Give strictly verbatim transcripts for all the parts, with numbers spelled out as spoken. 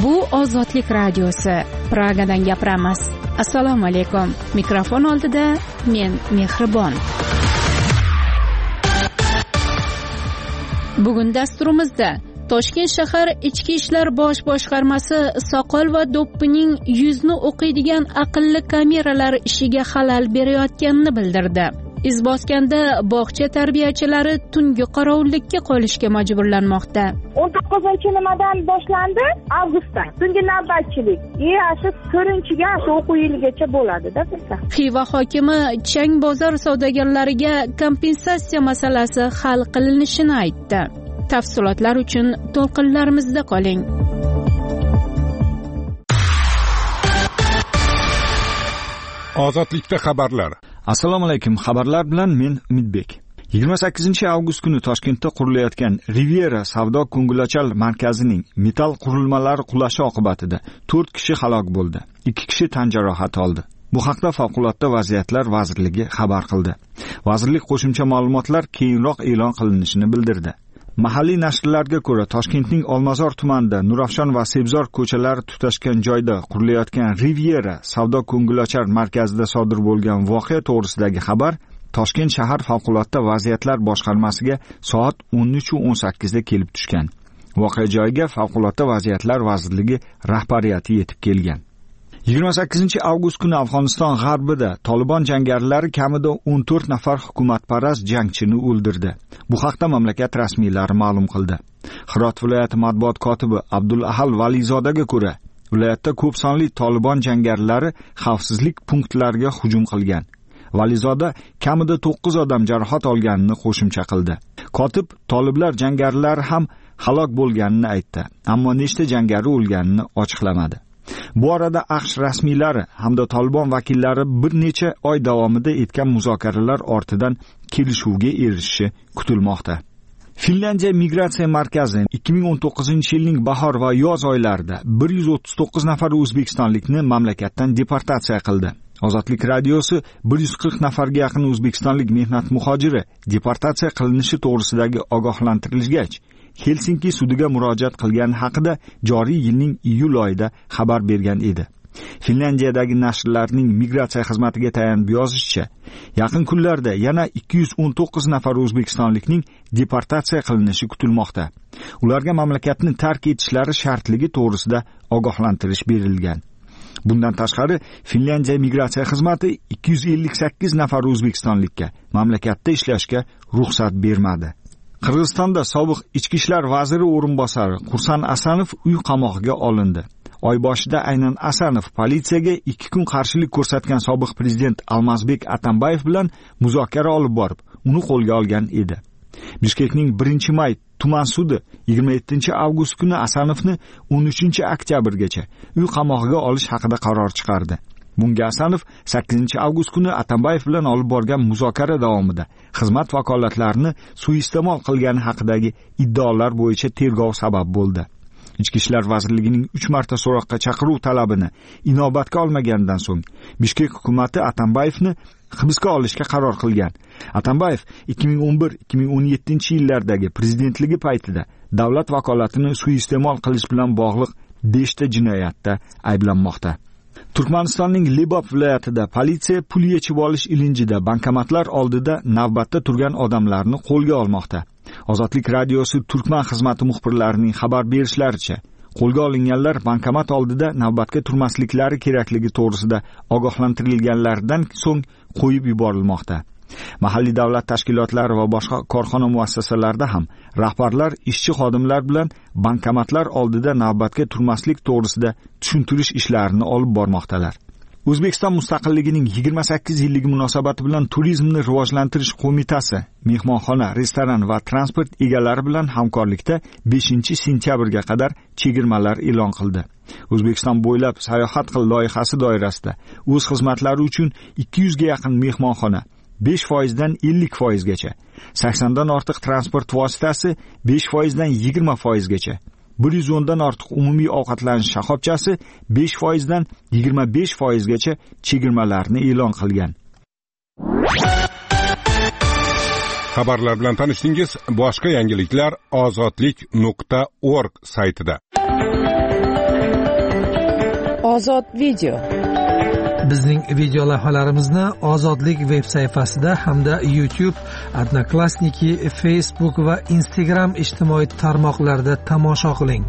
Bu Ozodlik radiosi. Pragadan gapiramiz. Assalomu alaykum. Mikrofon oldida men Mehribon. Bugun dasturimizda Toshkent shahar Ichki ishlar bosh boshqarmasi soqol va do'ppining yuzni o'qiydigan aqlli kameralar ishiga xalal berayotganini bildirdi. Izbosganda bog'cha tarbiyachilari tungi qorovullikka qolishga majburlanmoqda. o'n to'qqizinchi nimadan boshlandi? Avgustdan. Tungi navbatchilik. E, shu to'rtinchiga shu o'quv yiligacha bo'ladi-da bizda. Xiva hokimi Chang bozor savdogarlariga kompensatsiya masalasi hal qilinishini aytdi. Tafsilotlar uchun to'lqinlarimizda qoling. Ozodlikda xabarlar. Assalomu alaykum. Xabarlar bilan men Umidbek. yigirma sakkizinchi avgust kuni Toshkentda qurilayotgan Riviera savdo ko'ngilochar markazining metall qurilmalari qulashi oqibatida to'rt kishi halok bo'ldi. ikki kishi tan jarohati oldi. Bu haqda Favqulodda vaziyatlar vazirligi xabar qildi. Vazirlik qo'shimcha ma'lumotlar keyinroq e'lon qilinishini bildirdi. Mahalliy nashrlarga ko'ra, Toshkentning Olmazor tumanida Nurafshon va Sebzor ko'chalari tutashgan joyda qurilayotgan Riviera savdo ko'ngilochar markazida sodir bo'lgan voqea to'g'risidagi xabar Toshkent shahar favqulodda vaziyatlar boshqarmasiga soat o'n uch o'n sakkizda kelib tushgan. Voqea joyiga Favqulodda vaziyatlar vazirligi rahbariyati yetib kelgan. yigirma sakkizinchi avgust kuni Afg'oniston g'arbida Taliban jangarilari kamida o'n to'rt nafar hukumatparast jangchini o'ldirdi. Bu haqda mamlakat rasmiylari ma'lum qildi. Hirot viloyati matbuot kotibi Abdulahal Valizodaga ko'ra, viloyatda ko'p sonli Taliban jangarilari xavfsizlik punktlariga hujum qilgan. Valizoda kamida to'qqiz odam jarohat olganini qo'shimcha qildi. Kotib Toliblar jangarilari ham halok bo'lganini aytdi, ammo nechta jangari o'lganini ochiqlamadi. Bu orada AQSh rasmiylari hamda Taliban vakillari bir necha oy davomida etgan muzokaralar ortidan kelishuvga erishishi kutilmoqda. Finlandiya migratsiya markazi ikki ming o'n to'qqizinchi yilning bahor va yoz oylarida bir yuz o'ttiz to'qqiz nafar o'zbekistonlikni mamlakatdan deportatsiya qildi. Ozodlik radiosi bir yuz qirq nafarga yaqin o'zbekistonlik mehnat muhojiri deportatsiya qilinishi to'g'risidagi ogohlantirilgach, Helsinki sudiga murojaat qilgani haqida joriy yilning iyul oyida xabar bergan edi. Finlandiyadagi nashrlarning migratsiya xizmatiga tayanib yozishicha, yaqin kunlarda yana ikki yuz o'n to'qqiz nafar o'zbekistonlikning deportatsiya qilinishi kutilmoqda. Ularga mamlakatni tark etishlari shartligi to'g'risida ogohlantirish berilgan. Bundan tashqari, Finlandiya migratsiya xizmati ikki yuz ellik sakkiz nafar o'zbekistonlikka mamlakatda ishlashga ruxsat bermadi. Qirg'izistonda sobiq ichki ishlar vaziri o'rinbosari Qursan Asanov uy qamog'iga olindi. Oy boshida aynan Asanov politsiyaga ikki kun qarshilik ko'rsatgan sobiq prezident Almazbek Atambayev bilan muzokara olib borib, uni qo'lga olgan edi. Bishkekning birinchi may tuman sudi yigirma yettinchi avgust kuni Asanovni o'n uchinchi oktyabrgacha uy qamog'iga olish haqida qaror chiqardi. Bunga Asanov sakkizinchi avgust kuni Atambayev bilan olib borgan muzokara davomida xizmat vakolatlarini suiiste'mol qilgani haqidagi iddaolar bo'yicha tergov sabab bo'ldi. Ichki ishlar vazirligining uch marta so'roqqa chaqiruv talabini inobatga olmagandan so'ng Bishkek hukumatı Atambayevni hibsga olishga qaror qilgan. Atambayev ikki ming o'n bir ikki ming o'n yettinchi yillardagi prezidentligi paytida davlat vakolatini suiiste'mol qilish bilan bog'liq beshta jinoyatda ayblanmoqda. Turkmanistonning Libob viloyatida politsiya pul yechib olish ilinjida bankomatlar oldida navbatda turgan odamlarni qo'lga olmoqda. Ozodlik radiosi Turkman xizmati muxbirlarining xabar berishlaricha, qo'lga olinganlar bankomat oldida navbatga turmasliklari kerakligi to'g'risida ogohlantirilganlaridan so'ng qo'yib yuborilmoqda. Mahalliy davlat tashkilotlari va boshqa korxona muassasalarida ham rahbarlar ishchi xodimlar bilan bankomatlar oldida navbatga turmaslik to'g'risida tushuntirish ishlarini olib bormoqdalar. O'zbekiston mustaqilligining yigirma sakkiz yilligi munosabati bilan Turizmni rivojlantirish qo'mitasi mehmonxona, restoran va transport egalari bilan hamkorlikda beshinchi sentyabrga qadar chegirmalar e'lon qildi. O'zbekiston bo'ylab sayohat qil loyihasi doirasida o'z xizmatlari uchun ikki yuz ga yaqin mehmonxona besh foizdan ellik foizgacha, sakson dan ortiq transport vositasi besh foizdan yigirma foizgacha, bir yuz o'n dan ortiq umumiy ovqatlanish shoxobchasi besh foizdan yigirma besh foizgacha chegirmalarni e'lon qilgan. Xabarlar bilan tanishdingiz. Boshqa yangiliklar ozodlik nuqta org saytida. Ozod video. Bizning video lavhalarimizni Ozodlik veb sayfasida hamda YouTube, Odnoklassniki, Facebook va Instagram ijtimoiy tarmoqlarida tomosha qiling.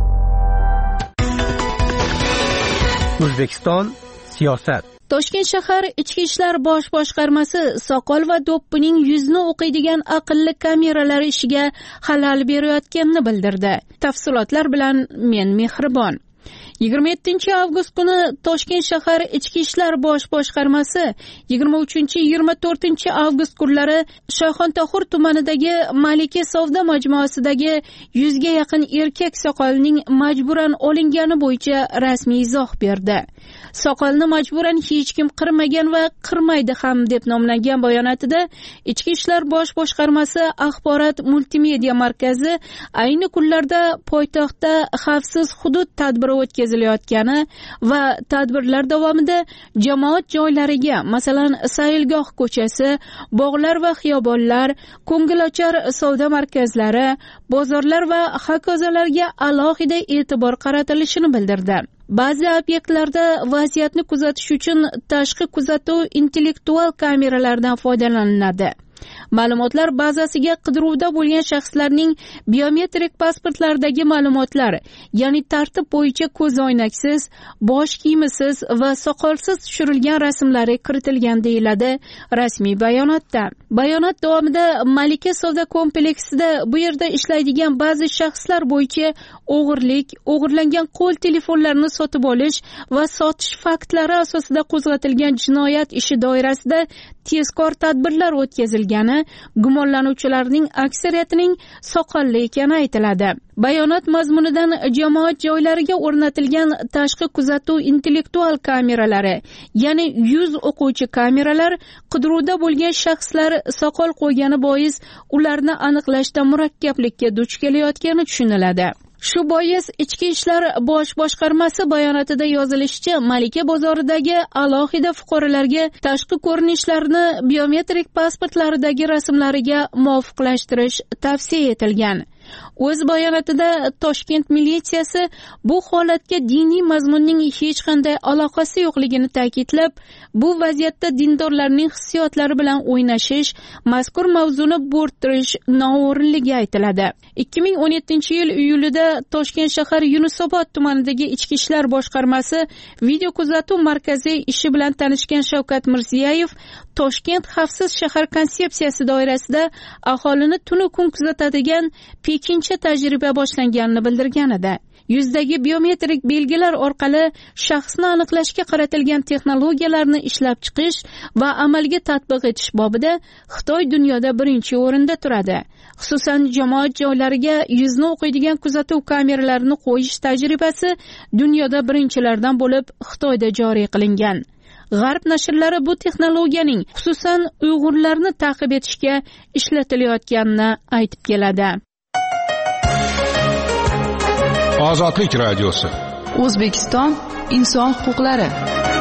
O'zbekiston siyosat. Toshkent shahar Ichki ishlar bosh boshqarmasi soqol va do'ppining yuzni o'qiydigan aqlli kameralar ishiga xalal berayotganini bildirdi. Tafsilotlar bilan men Mehribon. yigirma yettinchi avgust kuni Toshkent shahar Ichki ishlar bosh boshqarmasi yigirma uchinchi yigirma to'rtinchi avgust kunlari Shoxontohur tumanidagi Malika savdo majmuasidagi yuzga yaqin erkak soqolning majburan olingani bo'yicha rasmiy izoh berdi. Soqolni majburan hech kim qirmagan va qirmaydi ham deb nomlangan bayonotida Ichki ishlar bosh boshqarmasi axborot multimedia markazi ayni kunlarda poytaxtda xavfsiz hudud tadbiri o'tkazilayotgani va tadbirlar davomida jamoat joylariga, masalan, Sayilgoh ko'chasi, bog'lar va xiyobonlar, ko'ngilochar savdo markazlari, bozorlar va hokazolarga alohida e'tibor qaratilishini bildirdi. Ba'zi obyektlarda vaziyatni kuzatish uchun tashqi kuzatuv intellektual kameralardan foydalaniladi. Ma'lumotlar bazasiga qidiruvda bo'lgan shaxslarning biometrik pasportlaridagi ma'lumotlar, ya'ni tartib bo'yicha ko'zoynaksiz, bosh kiyimisiz va soqolsiz tushirilgan rasmlari kiritilgan deyiladi rasmiy bayonotda. Bayonot davomida Malika savdo kompleksida bu yerda ishlaydigan ba'zi shaxslar bo'yicha o'g'irlik, o'g'irlangan qo'l telefonlarini sotib olish va sotish faktlari asosida qo'zg'atilgan jinoyat ishi doirasida tezkor tadbirlar o'tkazilgani, gumonlanuvchilarning aksariyatining soqolli ekani aytiladi. Bayonot mazmunidan jamoat joylariga o'rnatilgan tashqi kuzatuv intellektual kameralari, ya'ni yuz o'quvchi kameralar qidiruvda bo'lgan shaxslar soqol qo'ygani bois ularni aniqlashda murakkablikka duch kelayotgani tushuniladi. Shu bois Ichki ishlar bosh boshqarmasi bayonotida yozilishicha, Malika bozoridagi alohida fuqarolarga tashqi ko'rinishlarini biometrik pasportlaridagi rasmlariga muvofiqlashtirish tavsiya etilgan. O'z bayonotida Toshkent militsiyasi bu holatga diniy mazmunning hech qanday aloqasi yo'qligini ta'kidlab, bu vaziyatda dindorlarning hissiyotlari bilan o'ynashish, mazkur mavzuni bo'rttirish noo'rinligi aytiladi. ikki ming o'n yettinchi yil iyulida Toshkent shahar Yunusobod tumanidagi Ichki ishlar boshqarmasi video kuzatuv markazi ishi bilan tanishgan Shavkat Mirziyoyev Toshkent xavfsiz shahar konsepsiyasi doirasida aholini tunu kun kuzatadigan pekincha tajriba boshlanganini bildirgan edi. Yuzdagi biometrik belgilar orqali shaxsni aniqlashga qaratilgan texnologiyalarni ishlab chiqish va amalga tatbiq etish bobida Xitoy dunyoda birinchi o'rinda turadi. Xususan, jamoat joylariga yuzni o'qiydigan kuzatuv kameralarini qo'yish tajribasi dunyoda birinchilardan bo'lib Xitoyda joriy qilingan. G'arb nashrlari bu texnologiyaning xususan Uyg'urlarni ta'qib etishga ishlatilayotganini aytib keladi. Ozodlik radiosi. O'zbekiston inson huquqlari.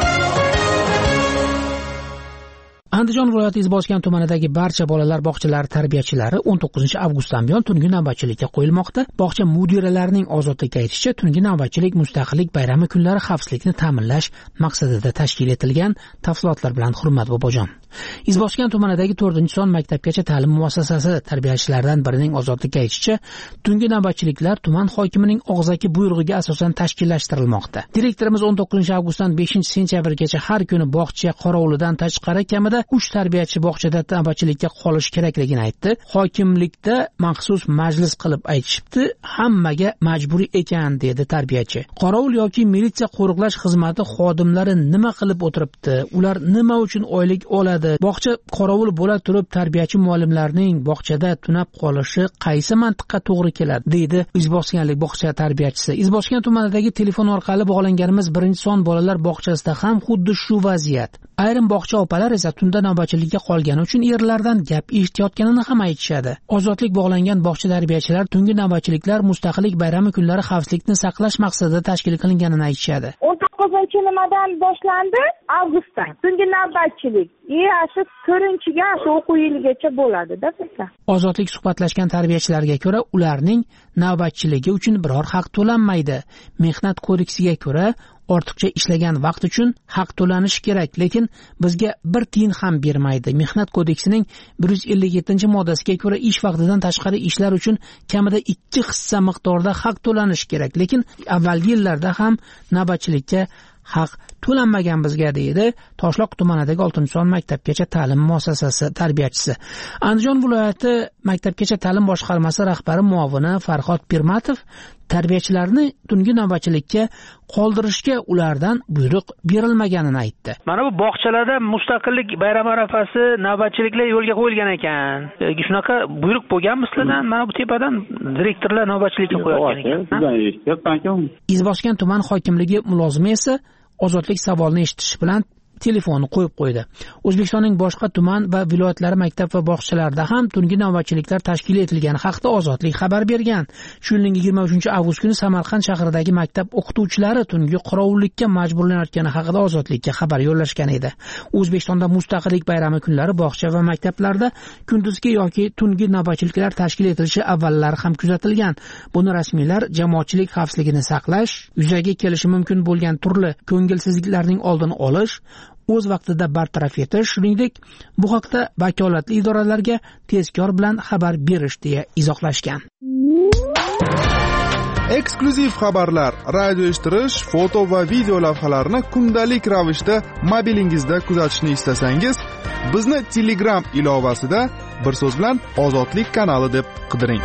Andijon viloyati Izboskan tumanidagi barcha bolalar bog'chalari tarbiyachilari o'n to'qqizinchi avgustdan buyon tungi navbatchilikka qo'yilmoqda. Bog'cha mudiralarining ozodlikka aytishicha, tungi navbatchilik Mustaqillik bayrami kunlari xavfsizlikni ta'minlash maqsadida tashkil etilgan. Tafsilotlar bilan Hurmat Bobojon. Izboskan tumanidagi to'rtinchi son maktabgacha ta'lim muassasasi tarbiyachilaridan birining ozodlikka aytishicha, tungi navbatchiliklar tuman hokimining og'zaki buyrug'iga asosan tashkillashtirilmoqda. Direktorimiz o'n to'qqizinchi avgustdan beshinchi sentyabrgacha har kuni bog'cha qorovulidan tashqari kamida uch tarbiyachi bog'chada navbatchilikka qolish kerakligini aytdi. Hokimlikda maxsus majlis qilib aytishibdi, hammaga majburiy ekan, dedi tarbiyachi. Qorovul yoki militsiya qo'riqlash xizmati xodimlari nima qilib o'tiribdi? Ular nima uchun oylik oladi? Bog'cha qorovul bo'la turib tarbiyachi muallimlarning bog'chada tunab qolishi qaysi mantiqqa to'g'ri keladi, deydi Izboskanlik bog'cha tarbiyachisi. Izboskan tumanidagi telefon orqali bog'langanimiz birinchi son bolalar bog'chasida ham xuddi shu vaziyat. Ayrim bog'cha opalar esa tunda navbatchilikka qolgani uchun erlardan gap eshitayotganini ham aytishadi. Ozodlik bog'langan bog'cha tarbiyachilar tungi navbatchiliklar Mustaqillik bayrami kunlari xavfsizlikni saqlash maqsadida tashkil qilinganini aytishadi. o'n to'qqizinchi nimadan boshlandi? Avgustdan. Tungi navbatchilik. E, shu to'rtinchiga shu o'quv yiligacha bo'ladi-da bizda. Ozodlik suhbatlashgan tarbiyachilarga ko'ra, ularning navbatchiligi uchun biror haq to'lanmaydi. Mehnat kodeksiga ko'ra ortiqcha ishlagan vaqt uchun haq to'lanishi kerak, lekin bizga bir tiyin ham bermaydi. Mehnat kodeksining bir yuz ellik yettinchi moddasiga ko'ra ish vaqtidan tashqari ishlar uchun kamida ikki hissa miqdorda haq to'lanishi kerak, lekin avvalgi yillarda ham navbatchilikka haq to'lanmagan bizga, deydi Toshloq tumanidagi oltinchi son maktabgacha ta'lim muassasasi tarbiyachisi. Andijon viloyati maktabgacha ta'lim boshqarmasi rahbari muovini Farhod Pirmatov tarbiyachilarni tungi navbatchilikka qoldirishga ulardan buyruq berilmaganini aytdi. Mana bu bog'chalarda mustaqillik bayrami arafasi navbatchiliklar yo'lga qo'yilgan ekan. Shunaqa buyruq bo'lganmi sizlardan? Mana bu tepadan direktorlar navbatchilikka qo'yayotgan ekan. Izboskan tuman hokimligi mulozimi esa ozodlik savolini eshitish bilan telefonni qo'yib qo'ydi. O'zbekistonning boshqa tuman va viloyatlari maktab va bog'chalarida ham tungi navbatchiliklar tashkil etilgani haqida Ozodlik xabar bergan. Shu yilning yigirma uchinchi avgust kuni Samarqand shahridagi maktab o'qituvchilari tungi qorovullikka majburlanayotgani haqida Ozodlikka xabar yo'llashgan edi. O'zbekistonda Mustaqillik bayrami kunlari bog'cha va maktablarda kunduzgi yoki tungi navbatchiliklar tashkil etilishi avvallari ham kuzatilgan. Buni rasmiylar jamoatchilik xavfsizligini saqlash, yuzaga kelishi mumkin bo'lgan turli ko'ngilsizliklarning oldini olish, o'z vaqtida bartaraf etish, shuningdek bu haqda vakolatli idoralarga tezkor bilan xabar berish deya izohlashgan. Eksklyuziv xabarlar, radio eshittirish, foto va video lavhalarni kundalik ravishda mobilingizda kuzatishni istasangiz, bizni Telegram ilovasida bir so'z bilan Ozodlik kanali deb qidiring.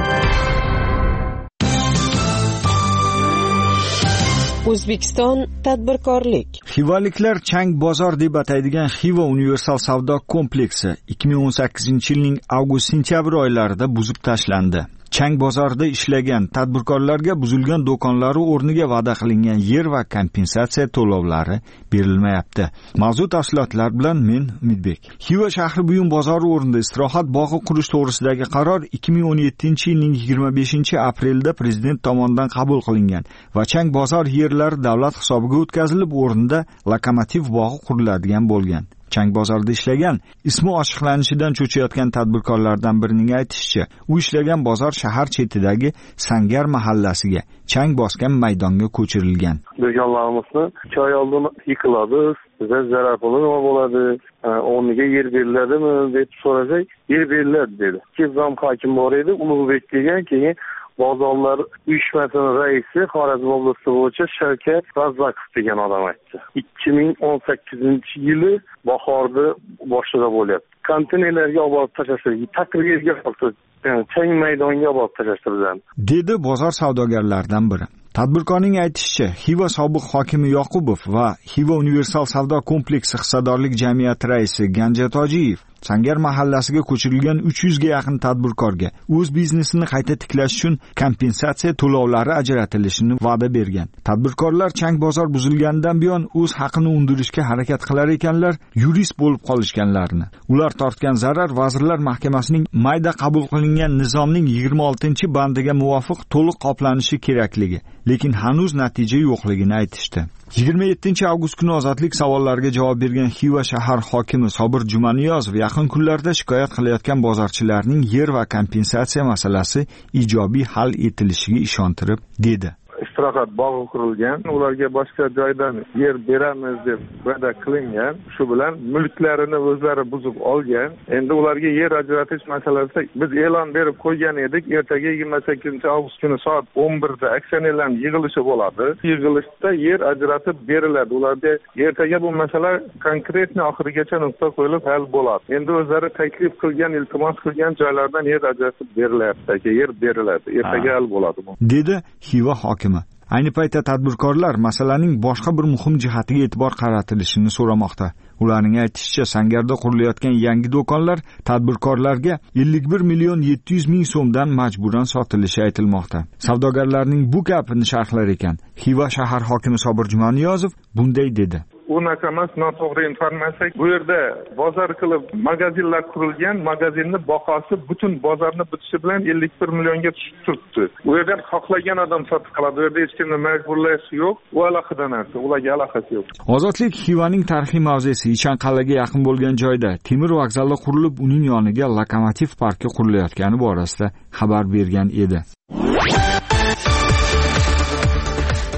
O'zbekiston tadbirkorlik. Xivaliklar Chang bozor deb ataydigan Xiva universal savdo kompleksi ikki ming o'n sakkizinchi yilning avgust-sentyabr oylarida buzib tashlandi. Chang bozorida ishlagan tadbirkorlarga buzilgan do'konlari o'rniga va'da qilingan yer va kompensatsiya to'lovlari berilmayapti. Mavzu tafsilotlar bilan men Umidbek. Xiva shahri buyum bozori o'rnida istirohat bog'i qurish to'g'risidagi qaror ikki ming o'n yettinchi yilning yigirma beshinchi aprelda prezident tomonidan qabul qilingan va Chang bozor yerlari davlat hisobiga o'tkazilib, o'rnida lokomotiv bog'i quriladigan bo'lgan. Chang bozorida ishlagan, ismi ochiqlanishidan cho'chiyotgan tadbirkorlardan birining aytishicha, u ishlagan bozor shahar chetidagi Sangar mahallasiga, chang bosgan maydonga ko'chirilgan. Do'konlarimizni uch oy oldin yıkıladi, bize zarar bo'ladi, o'rniga yer beriladimi deb so'rasak, yer beriladi dedi. Kezam hokim bor edi, Ulug'bek degan, keyin bozorlar uyushmasining raisi Xorazm oblasti bo'yicha Shavkat Razzaqov degan odam aytdi. ikki ming o'n sakkizinchi yili bahorda boshida bo'lyapti. Konteynerlarga olib tashlashdi, takrirga olib, chang maydonga olib tashlashdi dedi bozor savdogarlaridan biri. Tadbirkorning aytishicha, Xiva sobiq hokimi Yoqubov va Xiva universal savdo kompleksi hissadorlik jamiyati raisi Ganja Tojiyev Sangar mahallasiga ko'chirilgan uch yuzga yaqin tadbirkorga o'z biznesini qayta tiklash uchun kompensatsiya to'lovlari ajratilishini va'da bergan. Tadbirkorlar Chang bozor buzilganidan buyon o'z haqini undirishga harakat qilar ekanlar, yurist bo'lib qolishganlarini. Ular tortgan zarar Vazirlar Mahkamasining mayda qabul qilingan nizomning yigirma oltinchi bandiga muvofiq to'liq qoplanishi kerakligi, lekin hanuz natija yo'qligini aytishdi. yigirma yettinchi avgust kuni Ozodlik savollariga javob bergan Xiva shahar hokimi Sobir Jumaniyozov yaqin kunlarda shikoyat qilayotgan bozorchilarning yer va kompensatsiya masalasi ijobiy hal etilishiga ishontirib dedi. istirohat bog'i qurilgan, ularga boshqa joydan yer beramiz deb va'da qilingan, shu bilan mulklarini o'zlari buzib olgan. Endi ularga yer ajratish masalasida biz e'lon berib qo'ygan edik, ertaga yigirma sakkizinchi avgust kuni soat o'n birda aksionerlarning yig'ilishi bo'ladi. Yig'ilishda yer ajratib beriladi. Ularga ertaga bu masala konkretni oxirigacha nuqta qo'yilib hal bo'ladi. Endi o'zlari taklif qilgan, iltimos qilgan joylardan yer ajratib berilyapti, yer beriladi. Ertaga hal bo'ladi bu, dedi Xiva hokimi. Ayni paytda tadbirkorlar masalaning boshqa bir muhim jihatiga e'tibor qaratilishini so'ramoqda. Ularning aytishicha, Sangarda qurilayotgan yangi do'konlar tadbirkorlarga ellik bir million yetti yuz ming so'mdan majburan sotilishi aytilmoqda. Savdogarlarning bu gapini sharhlar ekan, Xiva shahar hokimi Sobir Jumaniyozov bunday dedi. Unaqa emas, noto'g'ri informatsiya. Bu yerda bozor qilib magazinlar qurilgan, magazinning bahosi butun bozorni bitishi bilan ellik bir millionga tushib turibdi. U yerdan xohlagan odam sotib qoladi. Bu yerda hech kimni majburlash yo'q, u alohida narsa, ularga aloqasi yo'q. Ozodlik Xivaning tarixiy mavzesi Ichan qal'aga yaqin bo'lgan joyda temir vokzali qurilib, uning yoniga lokomotiv parki qurilayotgani borasida xabar bergan edi.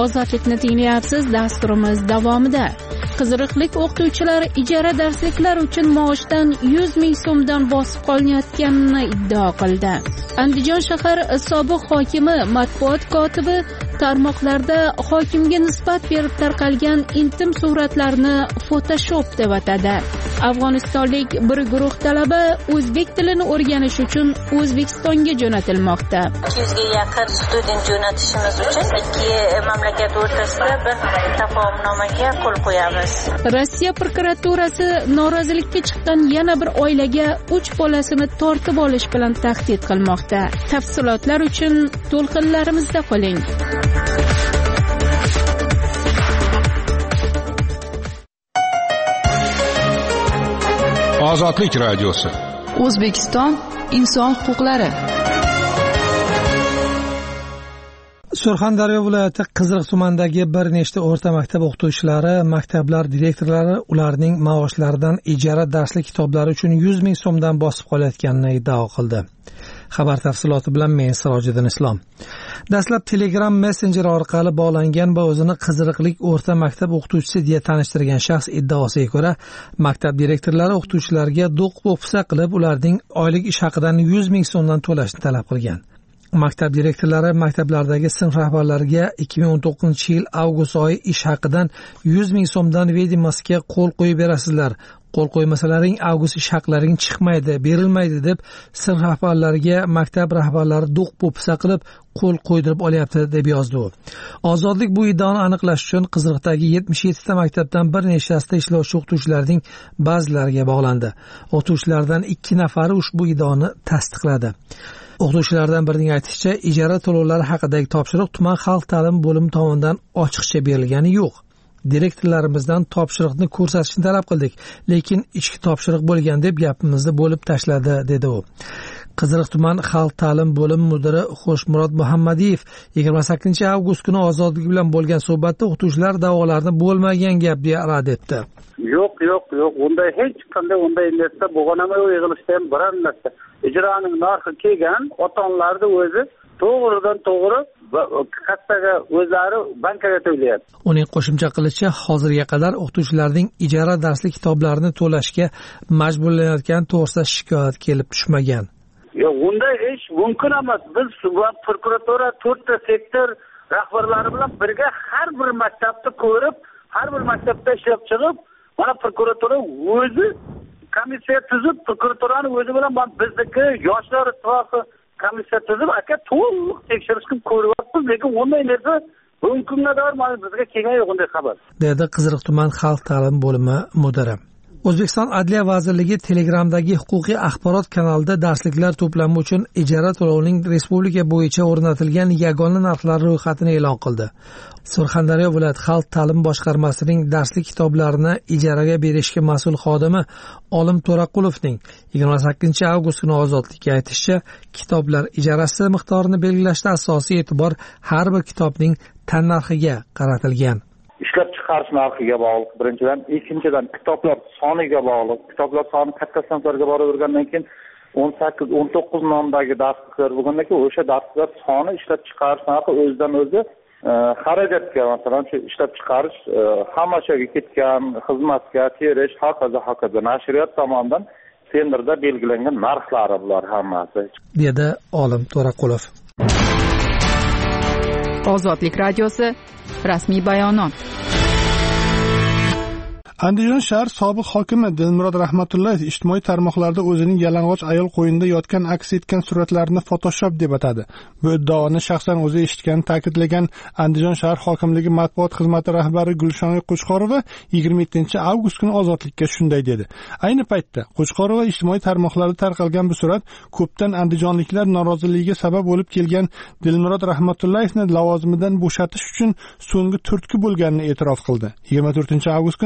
ozodlikni tinglayapsiz. Dasturimiz davomida qiziriqlik o'qituvchilar ijara darsliklar uchun maoshdan yuz ming so'mdan bosib qolinayotganini iddao qildi. Andijon shahar sobiq hokimi matbuot kotibi tarmoqlarda hokimga nisbat berib tarqalgan intim suratlarni Photoshop deb atadi. Afg'onistonlik bir guruh talaba o'zbek tilini o'rganish uchun O'zbekistonga jo'natilmoqda. ikki yuzga yaqin student jo'natishimiz uchun ikki mamlakat o'rtasida bir tafahumnomaga qo'l qo'yamiz. Rossiya prokuraturasi norozilikka chiqqan yana bir oilaga uch bolasini tortib olish bilan tahdid qilmoqda. Tafsilotlar uchun to'lqinlarimizda qoling. Ozodlik radiosi. O'zbekiston inson huquqlari. Surxondaryo viloyati Qiziriq tumanidagi bir nechta o'rta maktab o'qituvchilari, maktablar direktorlari ularning maoshlaridan ijara darslik kitoblari uchun yuz ming so'mdan bosib qolayotganini iddao qildi. Xabar tafsiloti bilan men Sirojiddin Islom. Dastlab Telegram messenjeri orqali bog'langan va o'zini Qiziriqlik o'rta maktab o'qituvchisi deya tanishtirgan shaxs iddaosiga ko'ra, maktab direktorlari o'qituvchilarga do'q-po'pisa qilib, ularning oylik ish haqidan yuz ming so'mdan to'lashni talab qilgan. Maktab direktorlari maktablardagi sinf rahbarlariga ikki ming o'n to'qqizinchi yil avgust oyi ish haqidan yuz ming so'mdan vedimasiga qo'l qo'yib berasizlar. Qo'l qo'ymasalaring avgust ish haqlaring chiqmaydi, berilmaydi deb sinf rahbarlariga maktab rahbarlari do'q-po'pisa qilib qo'l qo'ydirib olyapti deb yozdi u. Ozodlik bu iddaoni aniqlash uchun Qiziriqdagi yetmish yetti ta maktabdan bir nechtasida ishlovchi o'qituvchilarning ba'zilariga bog'landi. O'qituvchilardan ikki nafari ushbu iddaoni tasdiqladi. O'qituvchilardan birining aytishicha, ijara to'lovlari haqidagi topshiriq tuman xalq ta'limi bo'limi tomonidan ochiqcha berilgani yo'q. Direktorlarimizdan topshiriqni ko'rsatishni talab qildik, lekin ichki topshiriq bo'lgan deb gapimizni bo'lib tashladi, dedi u. Qiziriq tuman xalq ta'lim bo'limi mudiri Xo'shmurod Muhammadiyev yigirma sakkizinchi avgust kuni Ozodlik bilan bo'lgan suhbatda o'qituvchilar da'volarini bo'lmagan gap deya rad etdi. Yo'q, yo'q, yo'q. Unday hech qanday unday narsa bo'lganmi, yig'ilishda ham biror narsa. Ijroning narxi kelgan, ota-onalarni o'zi to'g'ridan to'g'ri kassaga o'zlari bankaga to'layapti. Uning qo'shimcha qilishicha, hozirga qadar o'qituvchilarning ijara darslik kitoblarini to'lashga majburlanayotgani to'g'risida shikoyat kelib tushmagan. Yo'q, unday ish mumkin emas. Biz prokuratura to'rtta sektor rahbarlari bilan birga har bir maktabni ko'rib, har bir maktabda ishlab chiqib, mana prokuratura o'zi komissiya tuzib, prokuraturani o'zi bilan bizniki yoshlar ittifoqi komissiya tuzib, aka to'liq tekshirish qilib ko'ryapmiz, lekin unday narsa bugungi kunga qadar mana bizga kelgan yo'q unday xabar. Dedi Qiziriq tuman xalq ta'limi bo'limi mudiri. O'zbekiston Adliya vazirligi Telegramdagi huquqiy axborot kanalida darsliklar to'plami uchun ijara to'lovining respublika bo'yicha o'rnatilgan yagona narxlari ro'yxatini e'lon qildi. Surxondaryo viloyat xalq ta'limi boshqarmasining darslik kitoblarini ijaraga berishga mas'ul xodimi Olim To'raqulovning yigirma sakkizinchi avgust kuni Ozodlikka aytishicha, kitoblar ijarasi miqdorini belgilashda asosiy e'tibor har bir kitobning tannarxiga qaratilgan. Ishlab chiqarish narxiga bog'liq birinchidan, ikkinchidan kitoblar soniga bog'liq. Kitoblar soni katta sinflarga boravergandan keyin o'n sakkiz o'n to'qqiz nomdagi darsliklar bo'lgandan keyin o'sha darsliklar soni ishlab chiqarish narxi o'zidan o'zi xarajatga, masalan, shu ishlab chiqarish, xomashyoga ketgan xizmatga terish, hokazo hokazo nashriyot tomonidan tenderda belgilangan narxlari bular hammasi, dedi Olim To'raqulov. Ozodlik radiosi rasmiy bayonot. Andijon shahar sobiq hokimi Dilmurod Rahmatullayev ijtimoiy tarmoqlarda o'zining yalang'och ayol qo'yinida yotgan aks etgan suratlarini Photoshop deb atadi. Bu iddaoni shaxsan o'zi eshitganini ta'kidlagan Andijon shahar hokimligi matbuot xizmati rahbari Gulshonoy Qo'chqorova yigirma yettinchi avgust kuni Ozodlikka shunday dedi. Ayni paytda Qo'chqorova ijtimoiy tarmoqlarda tarqalgan bu surat ko'pdan andijonliklar noroziligiga sabab bo'lib kelgan Dilmurod Rahmatullayevni lavozimidan bo'shatish uchun so'nggi turtki bo'lganini e'tirof qildi. yigirma to'rtinchi avgust kuni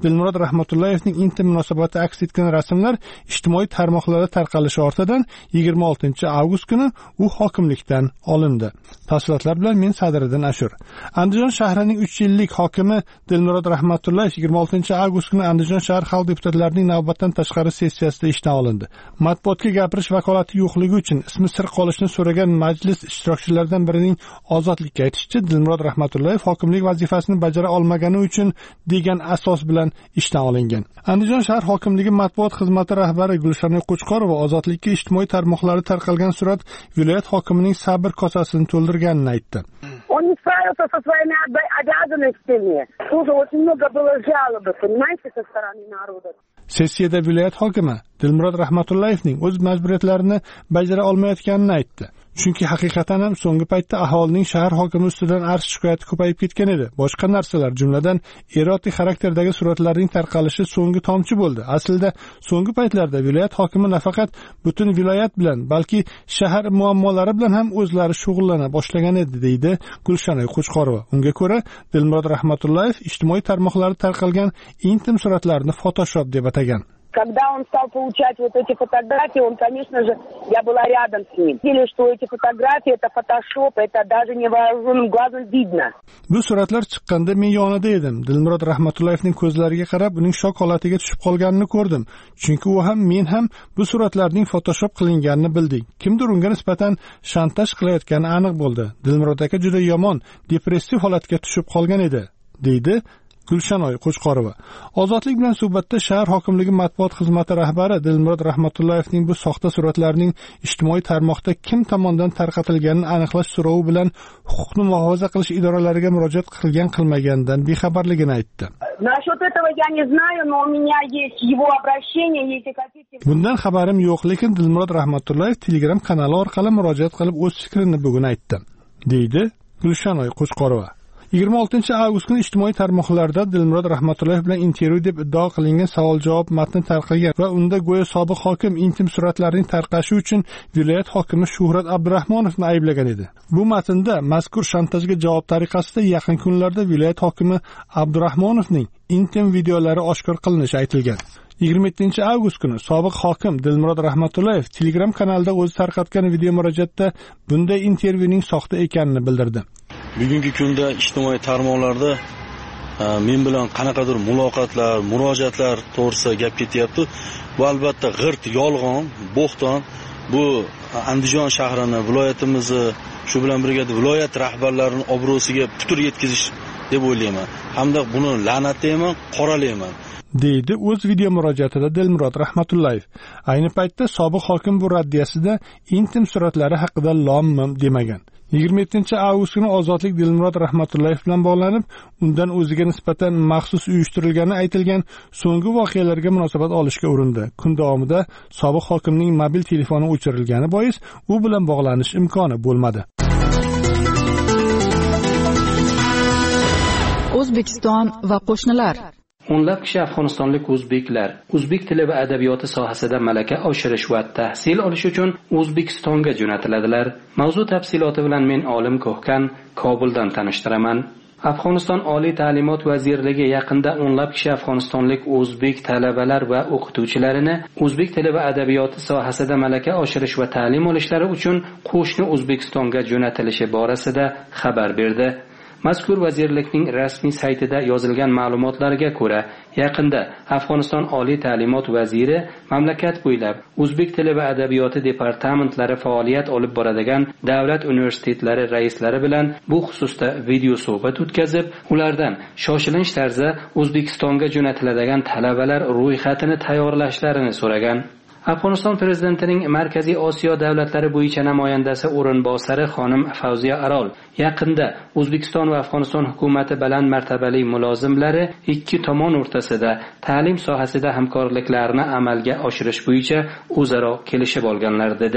Dilmurod Rahmatullayevning intim munosabati aks etgan rasmlar ijtimoiy tarmoqlarda tarqalishi ortidan yigirma oltinchi avgust kuni u hokimlikdan olindi. Tafsilotlar bilan men Sadriddin Ashur. Andijon shahrining uch yillik hokimi Dilmurod Rahmatullayev yigirma oltinchi avgust kuni Andijon shahar xalq deputatlarining navbatdan tashqari sessiyasida ishdan olindi. Matbuotga gapirish vakolati yo'qligi uchun ismi sir qolishni so'ragan majlis ishtirokchilaridan birining ozodlikka aytishicha, Dilmurod Rahmatullayev hokimlik vazifasini bajara olmagani uchun degan asos bilan ishdan olingan. Andijon shahar hokimligi matbuot xizmati rahbari Gulshanay Qo'chqorova ozodlikka ijtimoiy tarmoqlarda tarqalgan surat viloyat hokimining sabr kosasini to'ldirganini aytdi. Он не справился со своими обязанностями. Тоже очень много было жалоб, понимаете, со стороны народа. Sessiyada viloyat hokimi Dilmurod Rahmatullayevning o'z majburiyatlarini bajara olmayotganini aytdi. Chunki haqiqatan ham so'nggi paytda aholining shahar hokimi ustidan arz shikoyati ko'payib ketgan edi. Boshqa narsalar, jumladan erotik xarakterdagi suratlarning tarqalishi so'nggi tomchi bo'ldi. Aslida so'nggi paytlarda viloyat hokimi nafaqat butun viloyat bilan, balki shahar muammolari bilan ham o'zlari shug'ullana boshlagan edi, deydi Gulshanay Qo'chqorova. Unga ko'ra, Dilmurod Rahmatullayev ijtimoiy tarmoqlarda tarqalgan intim suratlarni Photoshop deb atagan. Когда он стал получать вот эти фотографии, он, конечно же, я была рядом с ним. Видели, что эти фотографии это фотошоп, это даже невооруженным глазом видно. Bu suratlar chiqqanda men yonida edim. Dilmurod Rahmatullayevning ko'zlariga qarab, uning shok holatiga tushib qolganini ko'rdim. Chunki u ham, men ham bu suratlarning Photoshop qilinganini bildik. Kimdir unga nisbatan shantaj qilayotgani aniq bo'ldi. Dilmurod aka juda yomon, depressiv holatga tushib qolgan edi, deydi Gulshanoy Qo'chqorova. Ozodlik bilan suhbatda shahar hokimligi matbuot xizmati rahbari Dilmurod Rahmatullayevning bu soxta suratlarning ijtimoiy tarmoqda kim tomonidan tarqatilganini aniqlash so'rovi bilan huquqni muhofaza qilish idoralariga murojaat qilgan qilmaganidan bexabarligini aytdi. Насчет этого я не знаю, но у меня есть его обращение, если хотите. Bundan xabarim yo'q, lekin Dilmurod Rahmatullayev Telegram kanali orqali murojaat qilib o'z fikrini bugun aytdi, deydi Gulshanoy Qo'chqorova. yigirma oltinchi avgust kuni ijtimoiy tarmoqlarda Dilmurod Rahmatullayev bilan intervyu deb iddao qilingan savol-javob matni tarqalgan va unda go'yo sobiq hokim intim suratlarning tarqashi uchun viloyat hokimi Shuhrat Abdurahmonovni ayblagan edi. Bu matnda mazkur shantajga javob tariqasida yaqin kunlarda viloyat hokimi Abdurahmonovning intim videolari oshkor qilinishi aytilgan. yigirma yettinchi avgust kuni sobiq hokim Dilmurod Rahmatullayev Telegram kanalida o'zi tarqatgan video murojaatda bunday intervyuning soxta ekanini bildirdi. Bugungi kunda ijtimoiy tarmoqlarda men bilan qanaqadir muloqotlar, murojaatlar to'g'risida gap ketyapti. Bu albatta g'irt, yolg'on, bo'xton. Bu Andijon shahrini, viloyatimizni, shu bilan birga viloyat rahbarlarining obro'siga putur yetkazish deb o'ylayman. Hamda buni la'natlayman, qoralayman. deydi o'z video murojaatida Dilmurod Rahmatullayev. Ayni paytda sobiq hokim bu raddiyasida intim suratlari haqida lom-mim demagan. yigirma yettinchi avgust kuni Ozodlik Dilmurod Rahmatullayev bilan bog'lanib, undan o'ziga nisbatan maxsus uyushtirilgani aytilgan so'nggi voqealarga munosabat olishga urindi. Kun davomida sobiq hokimning mobil telefoni o'chirilgani bois u bilan bog'lanish imkoni bo'lmadi. O'zbekiston va qo'shnilar. O'nlab kishi afg'onistonlik o'zbeklar o'zbek tili va adabiyoti sohasida malaka oshirish va tahsil olish uchun O'zbekistonga jo'natiladilar. Mavzu tafsiloti bilan men Olim Ko'hkan Kobuldan tanishtiraman. Afg'oniston Oliy ta'limot vazirligi yaqinda o'nlab kishi afg'onistonlik o'zbek talabalar va o'qituvchilarini o'zbek tili va adabiyoti sohasida malaka oshirish va ta'lim olishlari uchun qo'shni O'zbekistonga jo'natilishi borasida xabar berdi. Mazkur vazirlikning rasmiy saytida yozilgan ma'lumotlarga ko'ra, yaqinda Afg'oniston Oliy ta'limot vaziri mamlakat bo'ylab o'zbek tili va adabiyoti departamentlari faoliyat olib boradigan davlat universitetlari raislari bilan bu xususda video suhbat o'tkazib, ulardan shoshilinch tarzda O'zbekistonga jo'natiladigan talabalar ro'yxatini tayyorlashlarini so'ragan. Afg'oniston prezidentining Markaziy Osiyo davlatlari bo'yicha namoyandasi o'rinbosari xonim Fawziya Arol yaqinda O'zbekiston va Afg'oniston hukumati baland martabali mulozimlari ikki tomon o'rtasida ta'lim sohasida hamkorliklarni amalga oshirish bo'yicha o'zaro kelishib olganlar dedi.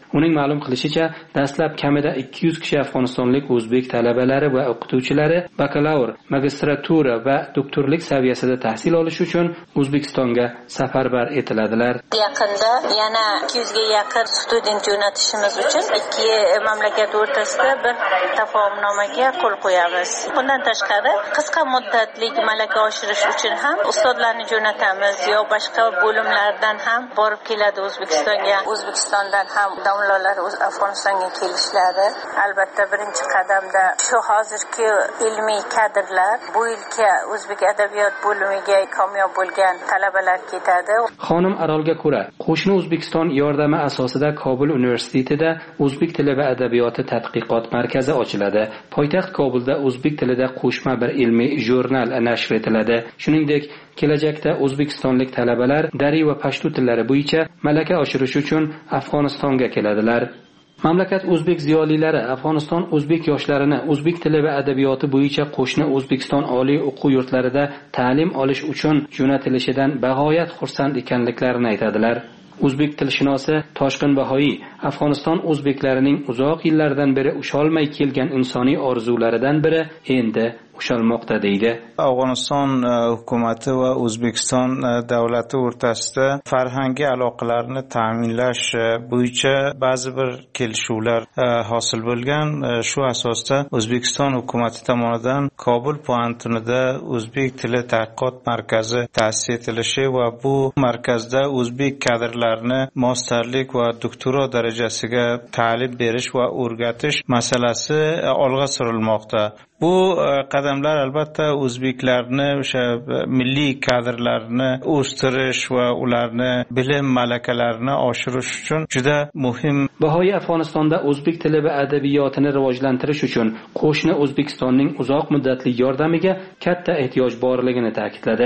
Uning ma'lum qilishicha, dastlab kamida ikki yuz kishi afg'onistonlik o'zbek talabalari va o'qituvchilari bakalavr, magistratura va doktorlik saviyasida tahsil olish uchun O'zbekistonga safarbar etiladilar. Yaqinda yana ikki yuzga yaqin student jo'natishimiz uchun ikki mamlakat o'rtasida bir tafahumnomaga qo'l qo'yamiz. Bundan tashqari, qisqa muddatli malaka oshirish uchun ham ustozlarni jo'natamiz yo boshqa bo'limlardan ham borib keladi O'zbekistonga. O'zbekistondan ham domlalar Afg'onistonga kelishlari. Albatta birinchi qadamda shu hozirgi ilmiy kadrlar, bu yilgi o'zbek adabiyot bo'limiga kamyob bo'lgan talabalar ketadi. Xonim Arolga ko'ra, qo'shni O'zbekiston yordami asosida Kobul universitetida o'zbek tili va adabiyoti tadqiqot markazi ochiladi. Poytaxt Kobulda o'zbek tilida qo'shma bir ilmiy jurnal nashr etiladi. Shuningdek, kelajakda o'zbekistonlik talabalar dari va pashtu tillari bo'yicha malaka oshirish uchun Afg'onistonga keladilar. Mamlakat o'zbek ziyolilari Afg'oniston o'zbek yoshlarini o'zbek tili va adabiyoti bo'yicha qo'shni O'zbekiston oliy o'quv yurtlarida ta'lim olish uchun jo'natilishidan bag'oyat xursand ekanliklarini aytadilar. O'zbek tilshunosi Toshqin Bahoiy Afg'oniston o'zbeklarining uzoq yillardan beri ushalmay kelgan insoniy orzularidan biri endi ushalmoqda deydi. Afg'oniston hukumati va O'zbekiston davlati o'rtasida farhangiy aloqalarni ta'minlash bo'yicha ba'zi bir kelishuvlar hosil bo'lgan. Shu asosda O'zbekiston hukumati tomonidan Kobul poytaxtida o'zbek tili tadqiqot markazi ta'sis etilishi va bu markazda o'zbek kadrlarini masterlik va doktora darajasiga ta'lim berish va o'rgatish masalasi olg'a surilmoqda. Bu qadamlar albatta o'zbeklarni o'sha milliy kadrlarni o'stirish va ularni bilim malakalarini oshirish uchun juda muhim. Bahoiy Afg'onistonda o'zbek tili va adabiyotini rivojlantirish uchun qo'shni O'zbekistonning uzoq muddatli yordamiga katta ehtiyoj borligini ta'kidladi.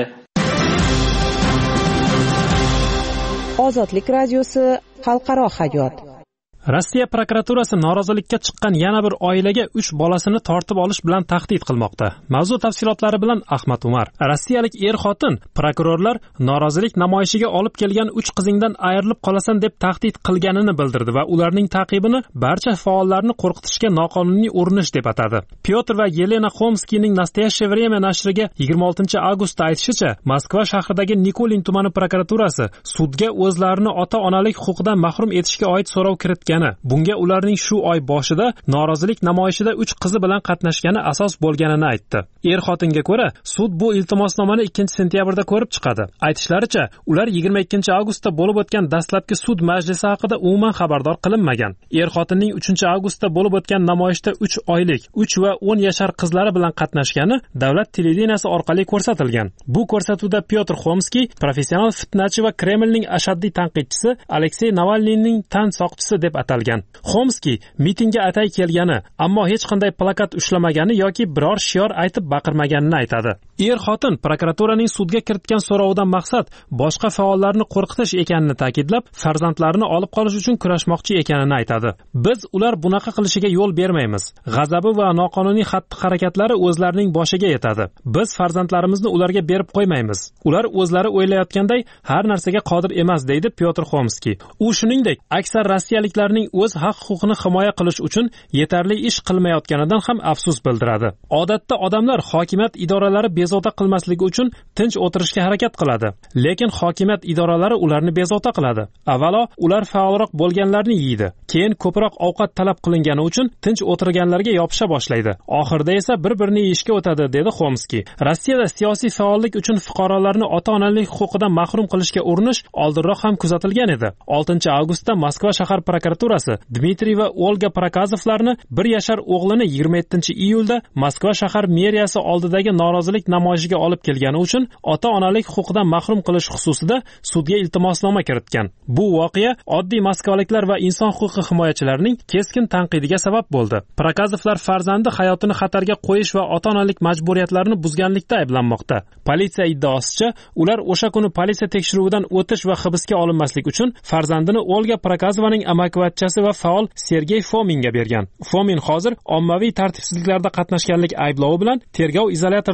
Ozodlik radiosi xalqaro hayot. Rossiya prokuraturasi norozilikka chiqqan yana bir oilaga uch bolasini tortib olish bilan tahdid qilmoqda. Mavzu tafsilotlari bilan Ahmad Umar. Rossiyalik er-xotin prokurorlar norozilik namoyishiga olib kelgan uch qizingdan ayrilib qolasan deb tahdid qilganini bildirdi va ularning ta'qibini barcha faollarni qo'rqitishga noqonuniy urinish deb atadi. Pyotr va Yelena Xomskiyning Nastoyashye время nashriga yigirma oltinchi avgustda aytishicha, Moskva shahridagi Nikolin tumani prokuraturasi sudga o'zlarini ota-onalik huquqidan mahrum etishga oid so'rov kiritgan. Bunga ularning shu oy boshida norozilik namoyishida uch qizi bilan qatnashgani asos bo'lganini aytdi. Er-xotinga ko'ra, sud bu iltimosnomani ikkinchi sentyabrda ko'rib chiqadi. Aytishlaricha, ular yigirma ikkinchi avgustda bo'lib o'tgan dastlabki sud majlisi haqida umuman xabardor qilinmagan. Er-xotinning uchinchi avgustda bo'lib o'tgan namoyishda uch oylik, uch va o'n yashar qizlari bilan qatnashgani davlat televideniyasi orqali ko'rsatilgan. Bu ko'rsatuvda Pyotr Xomskiy professional fitnachi va Kremlning ashaddiy tanqidchisi Aleksey Navalniyning tan soqchisi deb atalgan. Xomskiy mitingga atay kelgani, ammo hech qanday plakat ushlamagani yoki biror shior aytib baqirmaganini aytadi. Er-xotin prokuraturaning sudga kiritgan so'rovidan maqsad boshqa faollarni qo'rqitish ekanini ta'kidlab, farzandlarini olib qolish uchun kurashmoqchi ekanini aytadi. Biz ular bunaqa qilishiga yo'l bermaymiz. G'azabi va noqonuniy xatti-harakatlari o'zlarining boshiga yetadi. Biz farzandlarimizni ularga berib qo'ymaymiz. Ular o'zlari o'ylayotganday har narsaga qodir emas, deydi Pyotr Xomskiy. U shuningdek, aksar rossiyaliklarning o'z haq-huquqini himoya qilish uchun yetarli ish qilmayotganidan ham afsus bildiradi. Odatda odamlar hokimiyat idoralari bezovta qilmasligi uchun tinch o'tirishga harakat qiladi, lekin hokimiyat idoralari ularni bezovta qiladi. Avvalo, ular faolroq bo'lganlarni yeydi, keyin ko'proq ovqat talab qilingani uchun tinch o'tirganlarga yopisha boshlaydi. Oxirida esa bir-birini yeyishga o'tadi, dedi Xomskiy. Rossiyada siyosiy faollik uchun fuqarolarni ota-onalik huquqidan mahrum qilishga urinish oldinroq ham kuzatilgan edi. oltinchi avgustda Moskva shahar prokuraturasi Dmitriy va Olga Prokazovlarni bir yashar o'g'lini yigirma yettinchi iyulda Moskva shahar meriyasi oldidagi norozilik namoyishiga olib kelgani uchun ota-onalik huquqidan mahrum qilish xususida sudga iltimosnoma kiritgan. Bu voqea oddiy moskvaliklar va inson huquqi himoyachilarining keskin tanqidiga sabab bo'ldi. Prokazovlar farzandi hayotini xatarga qo'yish va ota-onalik majburiyatlarini buzganlikda ayblanmoqda. Politsiya iddaosicha, ular o'sha kuni politsiya tekshiruvidan o'tish va hibsga olinmaslik uchun farzandini Olga Prokazovaning amakivachchasi va faol Sergey Fominga bergan. Fomin hozir ommaviy tartibsizliklarda qatnashganlik ayblovi bilan tergov izolyatorida ushlab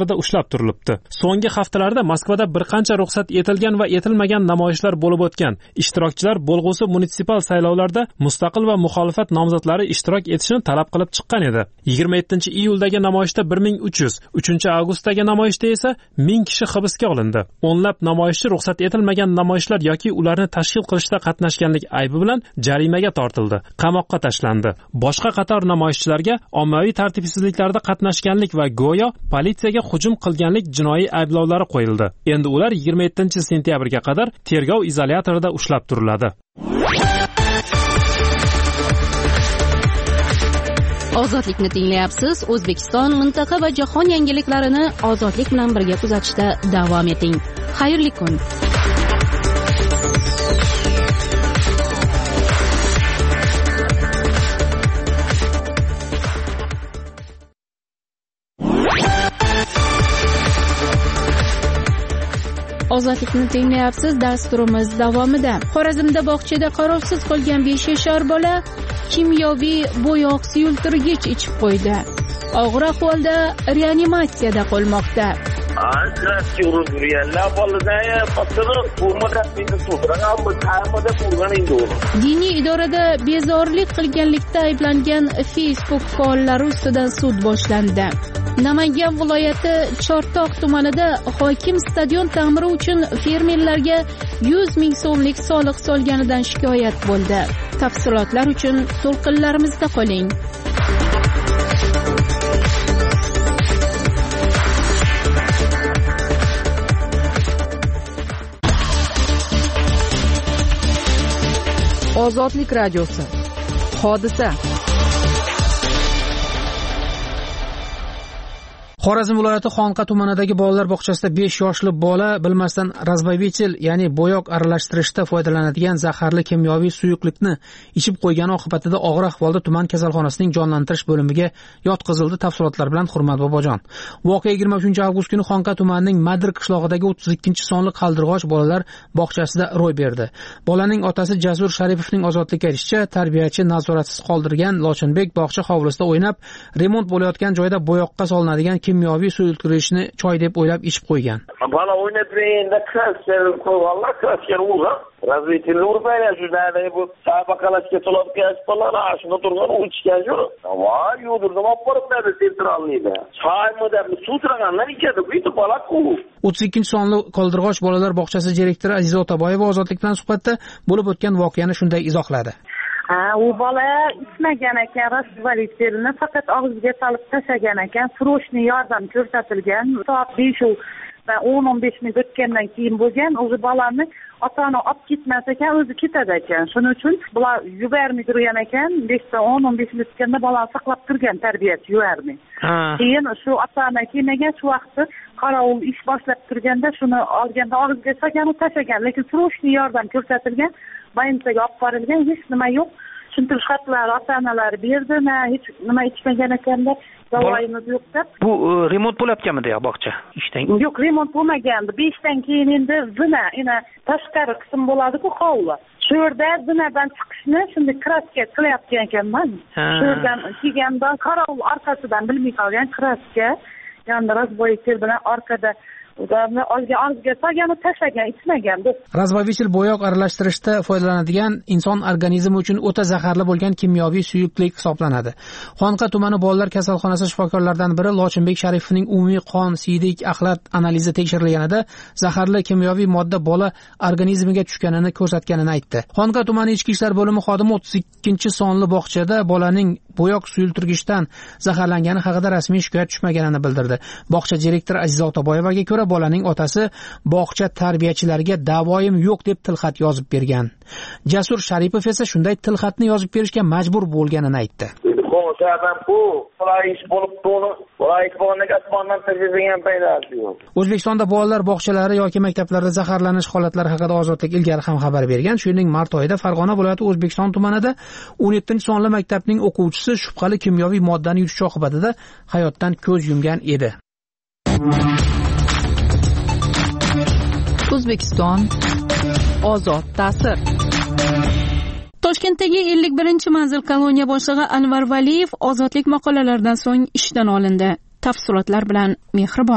turilibdi. So'nggi haftalarda Moskvada bir qancha ruxsat etilgan va etilmagan namoyishlar bo'lib o'tgan. Ishtirokchilar bo'lg'usi munitsipal saylovlarda mustaqil va muxolifat nomzodlari ishtirok etishini talab qilib chiqqan edi. yigirma yettinchi iyuldagi namoyishda bir ming uch yuz, uchinchi avgustdagi namoyishda esa ming kishi hibsga olindi. O'nlab namoyishchi ruxsat etilmagan namoyishlar yoki ularni tashkil qilishda qatnashganlik aybi bilan jarimaga tortildi, qamoqqa tashlandi. Boshqa qator namoyishchilarga ommaviy tartibsizliklarda qatnashganlik va go'yo politsiyaga hujum qilganlik jinoiy ayblovlari qo'yildi. Endi ular yigirma yettinchi sentyabrga qadar tergov izolyatorida ushlab turiladi. Ozodlikni tinglayapsiz. O'zbekiston, mintaqa va jahon yangiliklarini ozodlik bilan birga kuzatishda davom eting. Xayrli kun. Ozodlikni tinglayapsiz. Dasturimiz davomida Xorazmda bog'chada qarovsiz qolgan besh yashar bola kimyoviy bo'yoq suyultirgich ichib qo'ydi. Og'ir ahvolda reanimatsiyada qolmoqda. Diniy idorada bezorilik qilganlikda ayblangan Facebook faollari ustidan sud boshlandi. Namangan viloyati Chortoq tumanida hokim stadion ta'miri uchun fermerlarga yuz ming so'mlik soliq solganidan shikoyat bo'ldi. Tafsilotlar uchun to'lqinlarimizda qoling. Ozodlik radiosi. Hodisa. Xorazm viloyati Xonqa tumanidagi bolalar bog'chasida besh yoshli bola bilmasdan razbavitel, ya'ni bo'yoq aralashtirishda foydalanadigan zaharli kimyoviy suyuqlikni ichib qo'ygani oqibatida og'ir ahvolda tuman kasalxonasining jonlantirish bo'limiga yotqizildi. Tafsilotlar bilan Hurmat Bobojon. Voqea yigirma uchinchi avgust kuni Xonqa tumanining Madr qishlog'idagi o'ttiz ikkinchi sonli qaldirg'och bolalar bog'chasida ro'y berdi. Bolaning otasi Jasur Sharipovning ozodlikka erishicha, tarbiyachi nazoratsiz qoldirgan Lochinbek bog'cha hovlisida o'ynab, remont bo'layotgan joyda bo'yoqqa solinadigan kimyoviy suyultirishni choy deb o'ylab ichib qo'ygan. Bola o'ynab turganda krasker qo'yganlar, krasker urgan. Razvitilni urmaydi, shunday bu sabaqalashga to'labgan bolalar shunda turgan u ichgan shu. Voy, yudirdim olib boribdi sentralniyda. Choymi deb sutraganlar ichadi, bu yetib bola-ku. o'ttiz ikkinchi sonli qoldirg'och bolalar bog'chasi direktori Aziza Otaboyeva ozodlik bilan suhbatda bo'lib o'tgan voqeani shunday izohladi. Ha, u bola ichmagan ekan, rasvalitselni faqat og'ziga solib tashlagan ekan. Srochniy yordam ko'rsatilgan. Soat besh va o'n o'n besh minut o'tgandan keyin bo'lgan. O'zi bolani ota-ona olib ketmas ekan, o'zi ketadi ekan. Shuning uchun bular yubormay turgan ekan. besh ta o'n o'n besh minut o'tganda bolani saqlab turgan tarbiyachi yubormay. Keyin shu ota-ona kelmagan, shu vaqtda qorovul ish boshlab turganda shuni olganda og'ziga solgan, tashlagan, lekin srochniy yordam ko'rsatilgan. Bayinsaga olib borilgan, hech nima yo'q. Tushuntirish xatlari ota-onalar berdi, na hech nima ichmagan ekanlar, davoyimiz yo'q deb. Bu remont bo'layotganmidi bog'cha ishdan? Yo'q, remont bo'lmagandi. besh dan keyin endi zina, ina tashqari qism bo'ladi-ku, hovli. Shu yerda zinadan chiqishni shunday kraska qilyapgan ekanman. Shu yerdan kelgandan qorovul orqasidan bilmay qolgan kraska, yonda razboytel bilan orqada ularni olgan og'ziga solgan, tashlagan, ichmagan. Razbavitel bo'yoq aralashtirishda foydalanadigan inson organizmi uchun o'ta zaharli bo'lgan kimyoviy suyuqlik hisoblanadi. Xonqa tumani bolalar kasalxonasi shifokorlaridan biri Lochinbek Sharipovning umumiy qon, siydik, axlat analizi tekshirilganida zaharli kimyoviy modda bola organizmiga tushganini ko'rsatganini aytdi. Xonqa tumani ichki ishlar bo'limi xodimi o'ttiz ikkinchi sonli bog'chada bolaning bo'yoq suyultirgichdan zaharlangani haqida rasmiy shikoyat tushmaganini bildirdi. Bog'cha direktori Aziza Otaboyevaga ko'ra, bolaning otasi bog'cha tarbiyachilariga davoyim yo'q deb tilxat yozib bergan. Jasur Sharipov esa shunday tilxatni yozib berishga majbur bo'lganini aytdi. O'zbekistonda bolalar bog'chalari yoki maktablarda zaharlanish holatlari haqida Ozodlik ilgari ham xabar bergan. Shuningdek, mart oyida Farg'ona viloyati O'zbekiston tumanida o'n yettinchi sonli maktabning o'quvchisi shubhali kimyoviy moddani yutishi oqibatida hayotdan ko'z yumgan edi. O'zbekiston ozod ta'sir. Toshkentdagi ellik birinchi manzil koloniya boshlig'i Anvar Valiyev ozodlik maqolalaridan so'ng ishdan olindi. Tafsilotlar bilan Mehribon.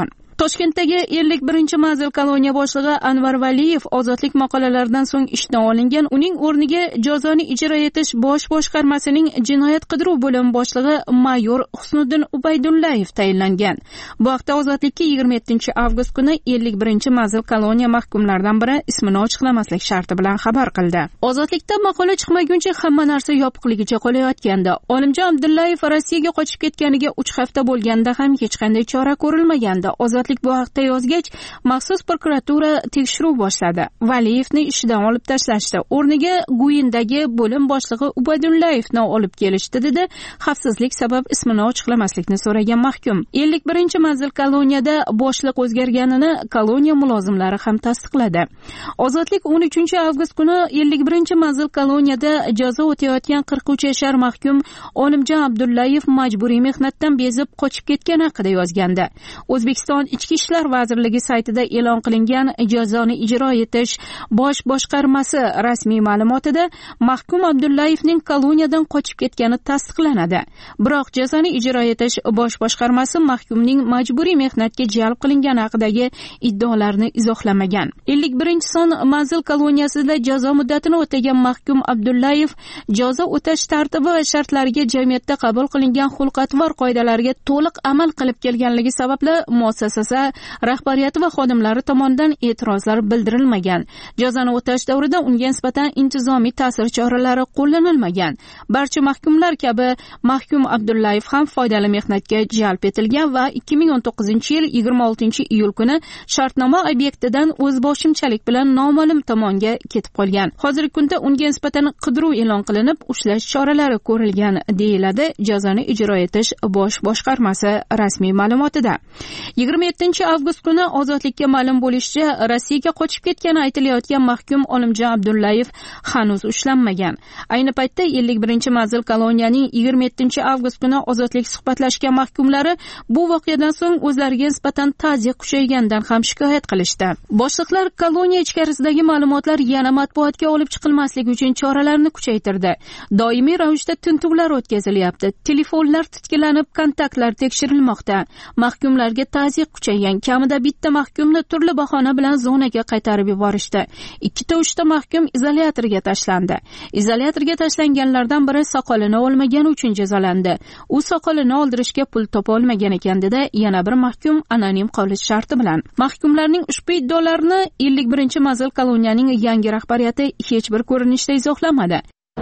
Toshkentdagi ellik birinchi manzil koloniya boshlig'i Anvar Valiyev ozodlik maqolalaridan so'ng ishdan olingan. Uning o'rniga jazoni ijro etish bosh boshqarmasining jinoyat qidiruv bo'limi boshlig'i mayor Husniddin Ubaydullayev tayinlangan. Bu haqda ozodlikka yigirma yettinchi avgust kuni ellik birinchi manzil koloniya mahkumlaridan biri ismini ochiqlamaslik sharti bilan xabar qildi. Ozodlikda maqola chiqmaguncha hamma narsa yopiqligicha qolayotgandi. Olimjon Abdullayev Rossiyaga qochib ketganiga uch hafta bo'lganda ham hech qanday chora ko'rilmagandi. Ozodlik bu haqda yozgach, maxsus prokuratura tekshiruv boshladi. Valiyevni ishdan olib tashlashdi. O'rniga Guyindagi bo'lim boshlig'i Ubaydullayevni olib kelishdi dedi. Xavfsizlik sabab ismini ochiqlamaslikni so'ragan mahkum. ellik birinchi manzil koloniyada boshliq o'zgarganini koloniya mulozimlari ham tasdiqladi. Ozodlik o'n uchinchi avgust kuni ellik birinchi manzil koloniyada jazo o'tayotgan qirq uch yashar mahkum Olimjon Abdullayev majburiy mehnatdan bezib qochib ketgani haqida yozgandi. O'zbekiston Ichki ishlar vazirligi saytida e'lon qilingan jazoni ijro etish bosh boshqarmasi rasmiy ma'lumotida mahkum Abdullayevning koloniyadan qochib ketgani tasdiqlanadi. Biroq jazoni ijro etish bosh boshqarmasi mahkumning majburiy mehnatga jalb qilingani haqidagi iddaolarni izohlamagan. ellik birinchi son manzil koloniyasida jazo muddatini o'tagan mahkum Abdullayev jazo o'tash tartibi va shartlariga jamiyatda qabul qilingan xulq-atvor qoidalariga to'liq amal qilib kelganligi sababli muassasa rahbariyati va xodimlari tomonidan e'tirozlar bildirilmagan. Jazoni o'tash davrida unga nisbatan intizomiy ta'sir choralari qo'llanilmagan. Barcha mahkumlar kabi mahkum Abdullayev ham foydali mehnatga jalb etilgan va ikki ming o'n to'qqizinchi yil yigirma oltinchi iyul kuni shartnoma obyektidan o'zboshimchalik bilan noma'lum tomonga ketib qolgan. Hozirgi kunda unga nisbatan qidiruv e'lon qilinib, ushlash choralari ko'rilgan, deyiladi jazoni ijro etish bosh boshqarmasi rasmiy ma'lumotida. yigirma yettinchi avgust kuni ozodlikka ma'lum bo'lishicha, Rossiyaga qochib ketgani aytilayotgan mahkum Olimjon Abdullayev hanuz ushlanmagan. Ayni paytda ellik birinchi manzil koloniyaning yigirma yettinchi avgust kuni ozodlik suhbatlashgan mahkumlari bu voqeadan so'ng o'zlariga nisbatan ta'ziyat kuchaygandan ham shikoyat qilishdi. Boshliqlar koloniya ichkarisidagi ma'lumotlar yana matbuotga olib chiqilmasligi uchun choralarni kuchaytirdi. Doimiy ravishda tintuvlar o'tkazilyapti. Telefonlar titkilanib, kontaktlar tekshirilmoqda. Mahkumlarga ta'ziyat kuchaygan. Kamida bitta mahkumni turli bahona bilan zonaga qaytarib yuborishdi. Ikkita uchta mahkum izolyatorga tashlandi. Izolyatorga tashlanganlardan biri soqolini olmagani uchun jazolandi. U soqolini oldirishga pul topa olmagan ekan dedi yana bir mahkum anonim qolish sharti bilan. Mahkumlarning ushbu iddaolarini ellik birinchi manzil koloniyaning yangi rahbariyati hech bir ko'rinishda izohlamadi.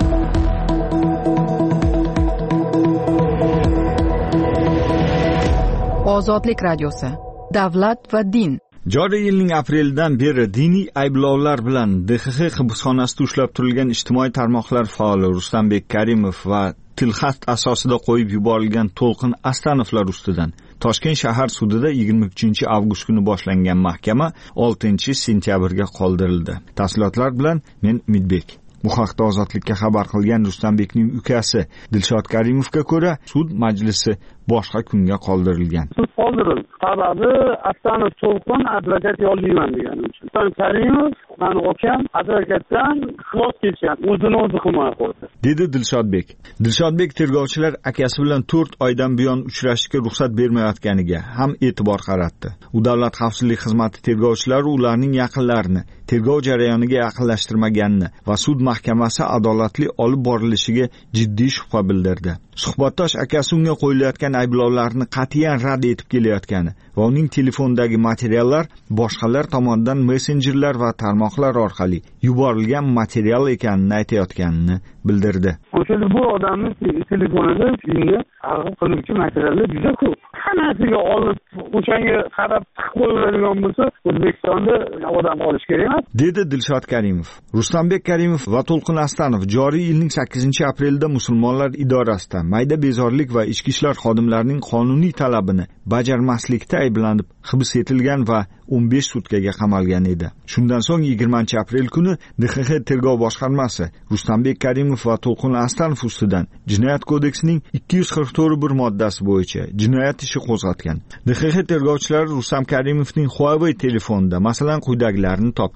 Ozodlik radiosi. Davlat va din. Joriy yilning aprelidan beri diniy ayblovlar bilan D X X hibsxonasida ushlab turilgan ijtimoiy tarmoqlar faoli Rustambek Karimov va tilxat asosida qo'yib yuborilgan To'lqin Astanovlar ustidan Toshkent shahar sudida yigirma uchinchi avgust kuni boshlangan mahkama oltinchi sentyabrga qoldirildi. Tafsilotlar bilan men Umidbek. Bu haqda Ozodlikka xabar qilgan Rustambekning ukasi Dilshod Karimovga ko'ra, sud majlisi boshqa kunga qoldirilgan. Sud qoldirildi. Sababi Astanov To'lqin advokat yollayman degani uchun. Karimov mani akam advokatdan ixlos ketgan, o'zini o'zi himoya qildi, dedi Dilshodbek. Dilshodbek tergovchilar akasi bilan to'rt oydan buyon uchrashishga ruxsat bermayotganiga ham e'tibor qaratdi. U davlat xavfsizlik xizmati tergovchilari ularning yaqinlarini tergov jarayoniga yaqinlashtirmaganini va sud mahkamasi adolatli olib borilishiga jiddiy shubha bildirdi. Suhbatdosh akasi unga qo'yilayotgan ayblovlarni qat'iyan rad etib kelayotgani va uning telefondagi materiallar boshqalar tomonidan messenjerlar va tarmoqlar orqali yuborilgan material ekanini aytayotganini bildirdi. O'shada bu odamning telefonida filmga arg'ib qiluvchi materiallar juda ko'p. Hammasiga olib o'shanga qarab qo'yiladigan bo'lsa, O'zbekistonda odam olish kerak emas, dedi Dilshod Karimov. Rustambek Karimov va To'lqin Astanov joriy yilning sakkizinchi aprelida musulmonlar idorasida mayda bezorlik va ichki ishlar xodimlarining qonuniy talabini bajarmaslikda ayblanib hibs etilgan va o'n besh sutkaga qamalgan edi. Shundan so'ng yigirmanchi aprel kuni D X X tergov boshqarmasi Rustambek Karimov va To'lqin Astanov ustidan Jinoyat kodeksining ikki yuz qirq to'rt bir moddasi bo'yicha jinoyat ishi qo'zg'atgan. D X X tergovchilari Rustam Karimovning Huawei telefonida masalan quyidagilarni topgan.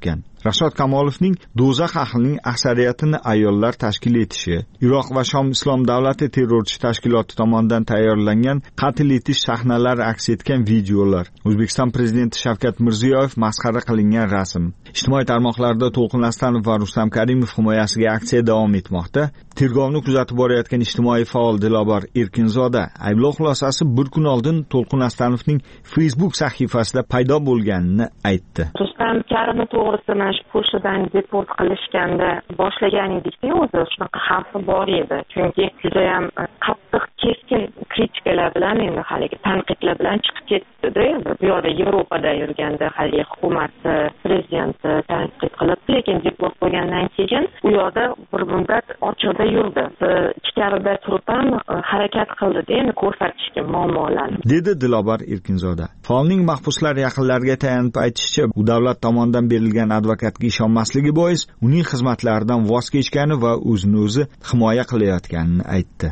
Rashod Kamolovning do'zax ahlining aksariyatini ayollar tashkil etishi, Iroq va Shom islom davlati terrorchi tashkiloti tomonidan tayyorlangan qatl etish sahnalari aks etgan videolar, O'zbekiston prezidenti Shavkat Mirziyoyev masxara qilingan rasm. Ijtimoiy tarmoqlarda To'lqin Astanov va Rustam Karimov himoyasiga aksiya davom etmoqda. Tergovni kuzatib borayotgan ijtimoiy faol Dilobar Erkinzoda ayblov xulosasi bir kun oldin To'lqin Astanovning Facebook sahifasida paydo bo'lganini aytdi. Rustam Karimov to'g'risida mana shu pochtadan deport qilishganda boshlagan edikda, o'zi shunaqa xavfi bor edi. Chunki juda ham qattiq keskin kritikalar bilan, endi haligi tanqidlar bilan chiqib ketdi-da. Bu yerda Yevropada yurganda haligi hukumat prezidenti tanqid qilib, lekin deport bo'lgandan keyin u yerda bir muddat ochiqda yurdi. Ichkarida turib ham harakat qildi-da, endi ko'rsatishga muammolarni. Dedi Dilobar Erkinzoda. Faolning mahbuslar yaqinlariga tayanib aytishicha, u davlat tomonidan berilgan advokatga ishonmasligi bois uning xizmatlaridan voz kechgani va o'zini o'zi himoya qilayotganini aytdi.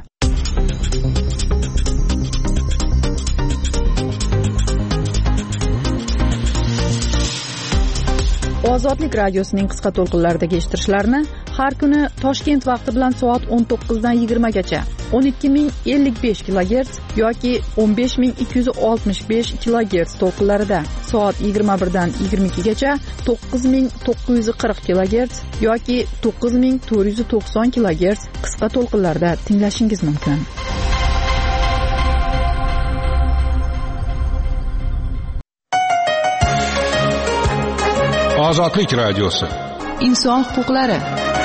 Ozodlik radiosining qisqa to'lqinlardagi eshittirishlarni har kuni Toshkent vaqti bilan soat o'n to'qqizdan yigirma gacha o'n ikki ming ellik besh kilogerts yoki o'n besh ming ikki yuz oltmish besh kilogerts to'lqinlarida, soat yigirma birdan yigirma ikki gacha to'qqiz ming to'qqiz yuz qirq kilogerts yoki to'qqiz ming to'rt yuz to'qson kilogerts qisqa to'lqinlarda tinglashingiz mumkin. Ozodlik radiosi. Inson huquqlari.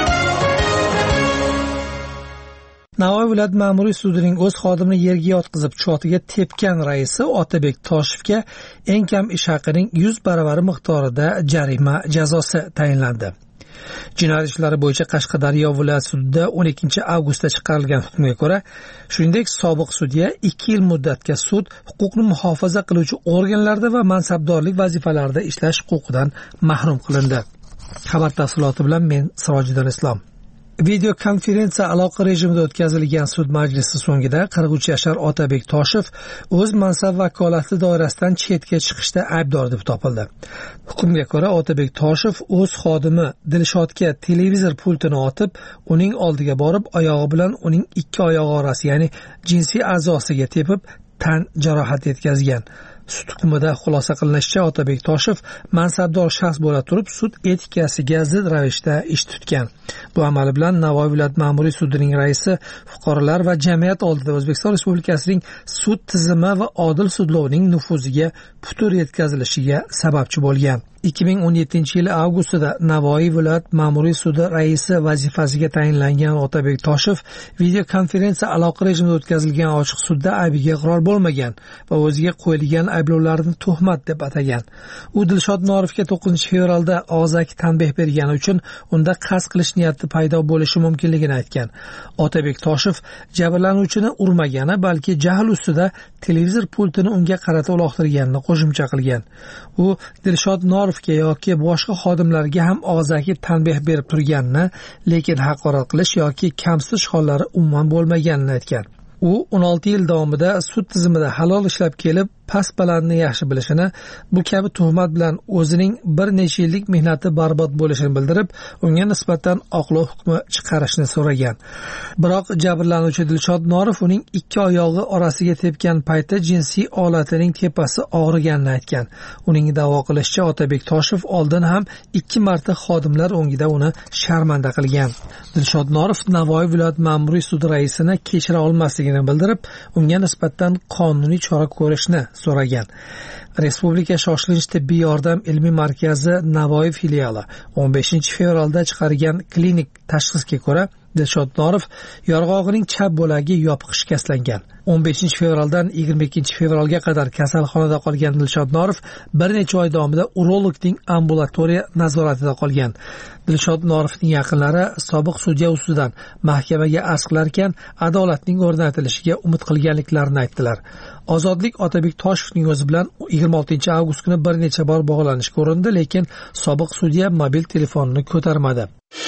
Navoiy viloyat ma'muriy sudining o'z xodimini yerga yotqizib chotiga tepgan raisi Otabek Toshevga eng kam ish haqining yuz baravari miqdorida jarima jazosi tayinlandi. Jinoyat ishlari bo'yicha Qashqadaryo viloyat sudida o'n ikkinchi avgustda chiqarilgan hukmga ko'ra, shuningdek sobiq sudya ikki yil muddatga sud huquqni muhofaza qiluvchi organlarda va mansabdorlik vazifalarida ishlash huquqidan mahrum qilindi. Xabar tafsiloti bilan men Sirojiddin Islom. Video konferensiya aloqa rejimida o'tkazilgan sud majlisi so'ngida qirq uch yashar Otabek Toshev o'z mansab vakolati doirasidan chetga chiqishda aybdor deb topildi. Hukmga ko'ra Otabek Toshev o'z xodimi Dilshodga televizor pultini otib, uning oldiga borib, oyog'i bilan uning ikki oyog'i orasi, ya'ni jinsiy a'zosiga tepib, tan jarohati yetkazgan. Sud hukmida xulosa qilinishicha, Otabek Toshev mansabdor shaxs bo'la turib sud etikasiga zid ravishda ish tutgan. Bu amali bilan Navoiy viloyat ma'muriy sudining raisi fuqarolar va jamiyat oldida O'zbekiston Respublikasining sud tizimi va odil sudlovning nufuziga putur yetkazilishiga sababchi bo'lgan. ikki ming o'n yettinchi yil avgustida Navoiy viloyat ma'muriy sudi raisi vazifasiga tayinlangan Otabek Toshev video konferensiya aloqa rejimida o'tkazilgan ochiq sudda aybiga iqror bo'lmagan va o'ziga qo'yilgan ayblovlarni tuhmat deb atagan. U Dilshod Norovga to'qqizinchi fevralda og'zaki tanbeh bergani uchun unda qasd qilish niyati paydo bo'lishi mumkinligini aytgan. Otabek Toshev jabrlanuvchini urmagani, balki jahl ustida televizor pultini unga qarata uloqtirganini qo'shimcha qilgan. U Dilshod Norovga yoki boshqa xodimlarga ham og'zaki tanbeh berib turganini, lekin haqorat qilish yoki kamsitish hollari umuman bo'lmaganini aytgan. U o'n olti yil davomida sud tizimida halol ishlab kelib, past balandni yaxshi bilishini, bu kabi tuhmat bilan o'zining bir necha yillik mehnati barbod bo'lishini bildirib, unga nisbatan oqlov hukmi chiqarishni so'ragan. Biroq jabrlanuvchi Dilshod Norov uning ikki oyog'i orasiga tepgan paytda jinsiy olatining tepasi og'riganini aytgan. Uning da'vo qilishicha, Otabek Toshev oldin ham ikki marta xodimlar o'ngida uni sharmanda qilgan. Dilshod Norov Navoiy viloyat ma'muriy sudi raisini kechira olmasligini bildirib, unga nisbatan qonuniy chora ko'rishni so'ragan. Respublika shoshilinch tibbiy yordam ilmiy markazi Navoiy filiali o'n beshinchi fevralda chiqargan klinik tashxisga ko'ra, Dilshod Norov yorg'og'ining chap bo'lagi yopiq shikastlangan. o'n beshinchi fevraldan yigirma ikkinchi fevralga qadar kasalxonada qolgan Dilshod Norov bir necha oy davomida urologning ambulatoriya nazoratida qolgan. Dilshod Norovning yaqinlari sobiq sudya ustidan mahkamaga arz qilarkan, adolatning o'rnatilishiga umid qilganliklarini aytdilar. Ozodlik Otabek Toshevning o'zi bilan yigirma oltinchi avgust kuni bir necha bor bog'lanishga urindi, lekin sobiq sudya mobil telefonini ko'tarmadi.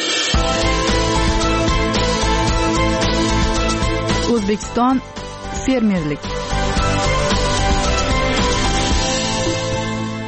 O'zbekiston fermerlik.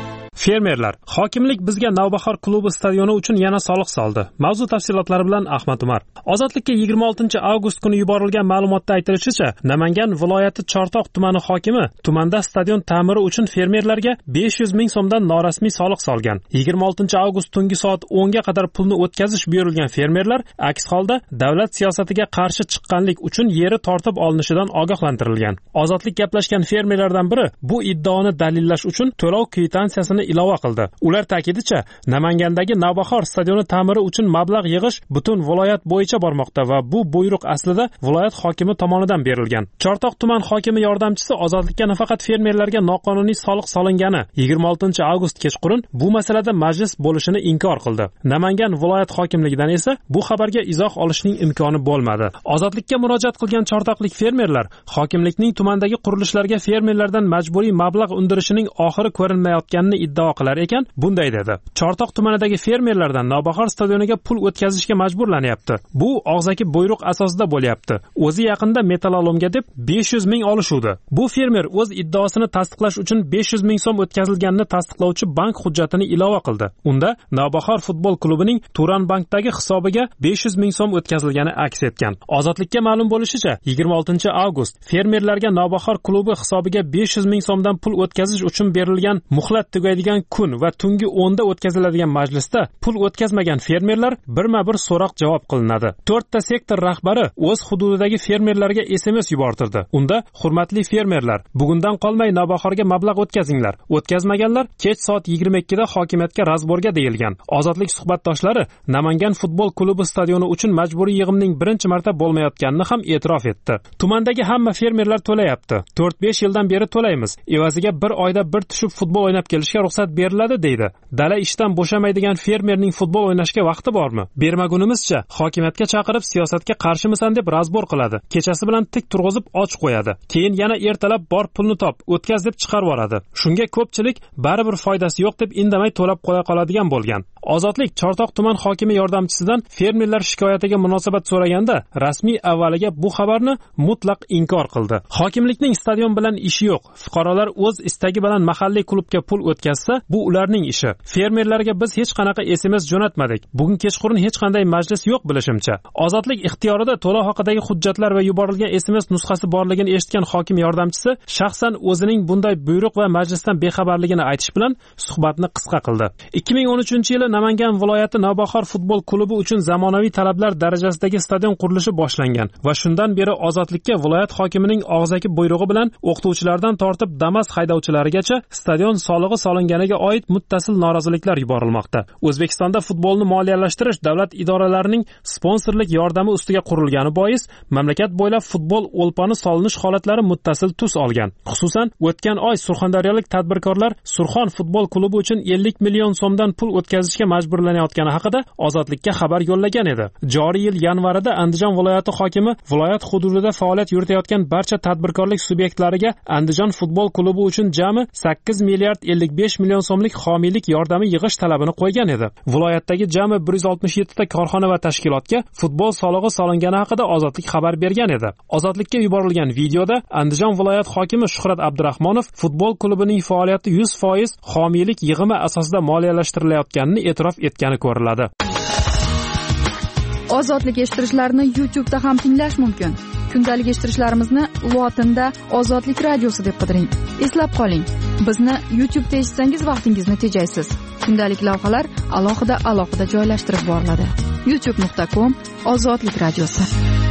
Fermerlar, hokimlik bizga Navbahor klubi stadioni uchun yana soliq soldi. Mavzu tafsilotlari bilan Ahmad Umar. Ozodlikka yigirma oltinchi avgust kuni yuborilgan ma'lumotda aytilishicha, Namangan viloyati Chortoq tumani hokimi tumanda stadion ta'miri uchun fermerlarga besh yuz ming so'mdan norasmiy soliq solgan. yigirma oltinchi avgust tungi soat o'nga qadar pulni o'tkazish buyurilgan fermerlar aks holda davlat siyosatiga qarshi chiqqanlik uchun yeri tortib olinishidan ogohlantirilgan. Ozodlik gaplashgan fermerlardan biri bu iddaoni dalillash uchun to'lov kvitansiyasini ilova qildi. Ular ta'kidicha, Namangandagi Navbahor stadioni ta'miri uchun mablag' yig'ish butun viloyat bo'yicha bormoqda va bu buyruq aslida viloyat hokimi tomonidan berilgan. Chortoq tuman hokimi yordamchisi Ozodlikka nafaqat fermerlarga noqonuniy soliq solingani yigirma oltinchi avgust kechqurun bu masalada majlis bo'lishini inkor qildi. Namangan viloyat hokimligidan esa bu xabarga izoh olishning imkoni bo'lmadi. Ozodlikka murojaat qilgan chortoqlik fermerlar hokimlikning tumandagi qurilishlarga fermerlardan majburiy mablag' undirishining oxiri ko'rinmayotganini iddao qilar ekan, bunday dedi. Chortoq tumanidagi fermerlardan Navbahor stadioniga pul o'tkazishga majburlanyapti. Bu og'zaki buyruq asosida bo'lyapti. O'zi yaqinda metalolomga deb besh yuz ming olishuvdi. Bu fermer o'z iddaosini tasdiqlash uchun besh yuz ming so'm o'tkazilganini tasdiqlovchi bank hujjatini ilova qildi. Unda Navbahor futbol klubining Turan bankdagi hisobiga besh yuz ming so'm o'tkazilgani aks etgan. Ozodlikka ma'lum bo'lishicha, yigirma oltinchi avgust fermerlarga Navbahor klubi hisobiga besh yuz ming so'mdan pul o'tkazish uchun berilgan muhlat tugaydigan kun va tungi o'nda o'tkaziladigan majlisda pul o'tkazmagan fermerlar birma-bir so'roq javob qilinadi. to'rtta sektor rahbari o'z hududidagi fermerlarga S M S yubortirdi. Unda: "Hurmatli fermerlar, bugundan qolmay Navbahorga mablag' o'tkazinglar. O'tkazmaganlar kech soat yigirma ikkida hokimiyatga razborga" deyilgan. Ozodlik suhbatdoshlari Namangan futbol klubi stadioni uchun majburiy yig'imning birinchi marta bo'lmayotganini ham e'tirof etdi. Tumandagi hamma fermerlar to'layapti. to'rt besh yildan beri to'laymiz. Evaziga bir oyda bir tushib futbol o'ynab kelishga ruxsat beriladi deydi. Dala ishdan bo'shamaydigan fermerning futbol o'ynashga vaqti bormi? Bermagunimizcha hokimiyatga chaqirib siyosatga qarshimisan deb razbor qiladi. Kechasi bilan tik turg'izib och qo'yadi. Keyin yana ertalab bor pulni top, o'tkaz deb chiqarib yuboradi. Shunga ko'pchilik baribir foydasi yo'q deb indamay to'lab qo'ya qoladigan bo'lgan. Ozodlik Chortoq tuman hokimi yordamchisidan fermerlar shikoyatiga munosabat so'raganda rasmiy avvaliga bu xabarni mutlaq inkor qildi. Hokimlikning stadion bilan ishi yo'q. Fuqarolar o'z istagi bilan mahalliy klubga pul o'tkazsa, bu ularning ishi. Fermerlarga biz hech qanaqa S M S jo'natmadik. Bugun kechqurun hech qanday majlis yo'q bilishimcha. Ozodlik ixtiyorida to'lov haqidagi hujjatlar va yuborilgan S M S nusxasi borligini eshitgan hokim yordamchisi shaxsan o'zining bunday buyruq va majlisdan bexabarligini aytish bilan suhbatni qisqa qildi. ikki ming o'n uchinchi yili Namangan viloyati Navbahor futbol klubi uchun zamonaviy talablar darajasidagi stadion qurilishi boshlangan va shundan beri Ozodlikka viloyat hokimining og'zaki buyrug'i bilan o'qituvchilardan tortib Damas haydovchilarigacha stadion solig'i solinganiga oid muttasil noroziliklar yuborilmoqda. O'zbekistonda futbolni moliyalashtirish davlat idoralarining sponsorlik yordami ustiga qurilgani bois mamlakat bo'ylab futbol o'lponi solinish holatlari muttasil tus olgan. Xususan, o'tgan oy surxondaryolik tadbirkorlar Surxon futbol klubi uchun ellik million so'mdan pul o'tkazishga majburlanayotgani haqida Ozodlikka xabar yo'llagan edi. Joriy yil yanvarida Andijon viloyati hokimi viloyat hududida faoliyat yuritayotgan barcha tadbirkorlik subyektlariga Andijon futbol klubi uchun jami sakkiz milliard ellik besh million so'mlik homiylik yordami yig'ish talabini qo'ygan edi. Viloyatdagi jami bir yuz oltmish yetti ta korxona va tashkilotga futbol solig'i solingani haqida Ozodlik xabar bergan edi. Ozodlikka yuborilgan videoda Andijon viloyat hokimi Shuhrat Abdurahmonov futbol klubining faoliyati yuz foiz homiylik yig'imi asosida moliyalashtirilayotganini e'tirof etgani ko'riladi. Ozodlik eshittirishlarni YouTube'da ham tinglash mumkin. Kundalik eshittirishlarimizni lotinda Ozodlik radiosi deb qidiring. Eslab qoling, bizni YouTube'da eshitsangiz vaqtingizni tejaysiz. Kundalik lavhalar alohida alohida joylashtirib boriladi. youtube nuqta com Ozodlik radiosi.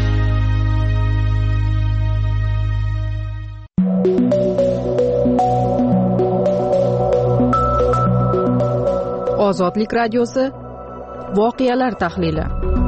Ozodlik radiosi voqealar tahlili.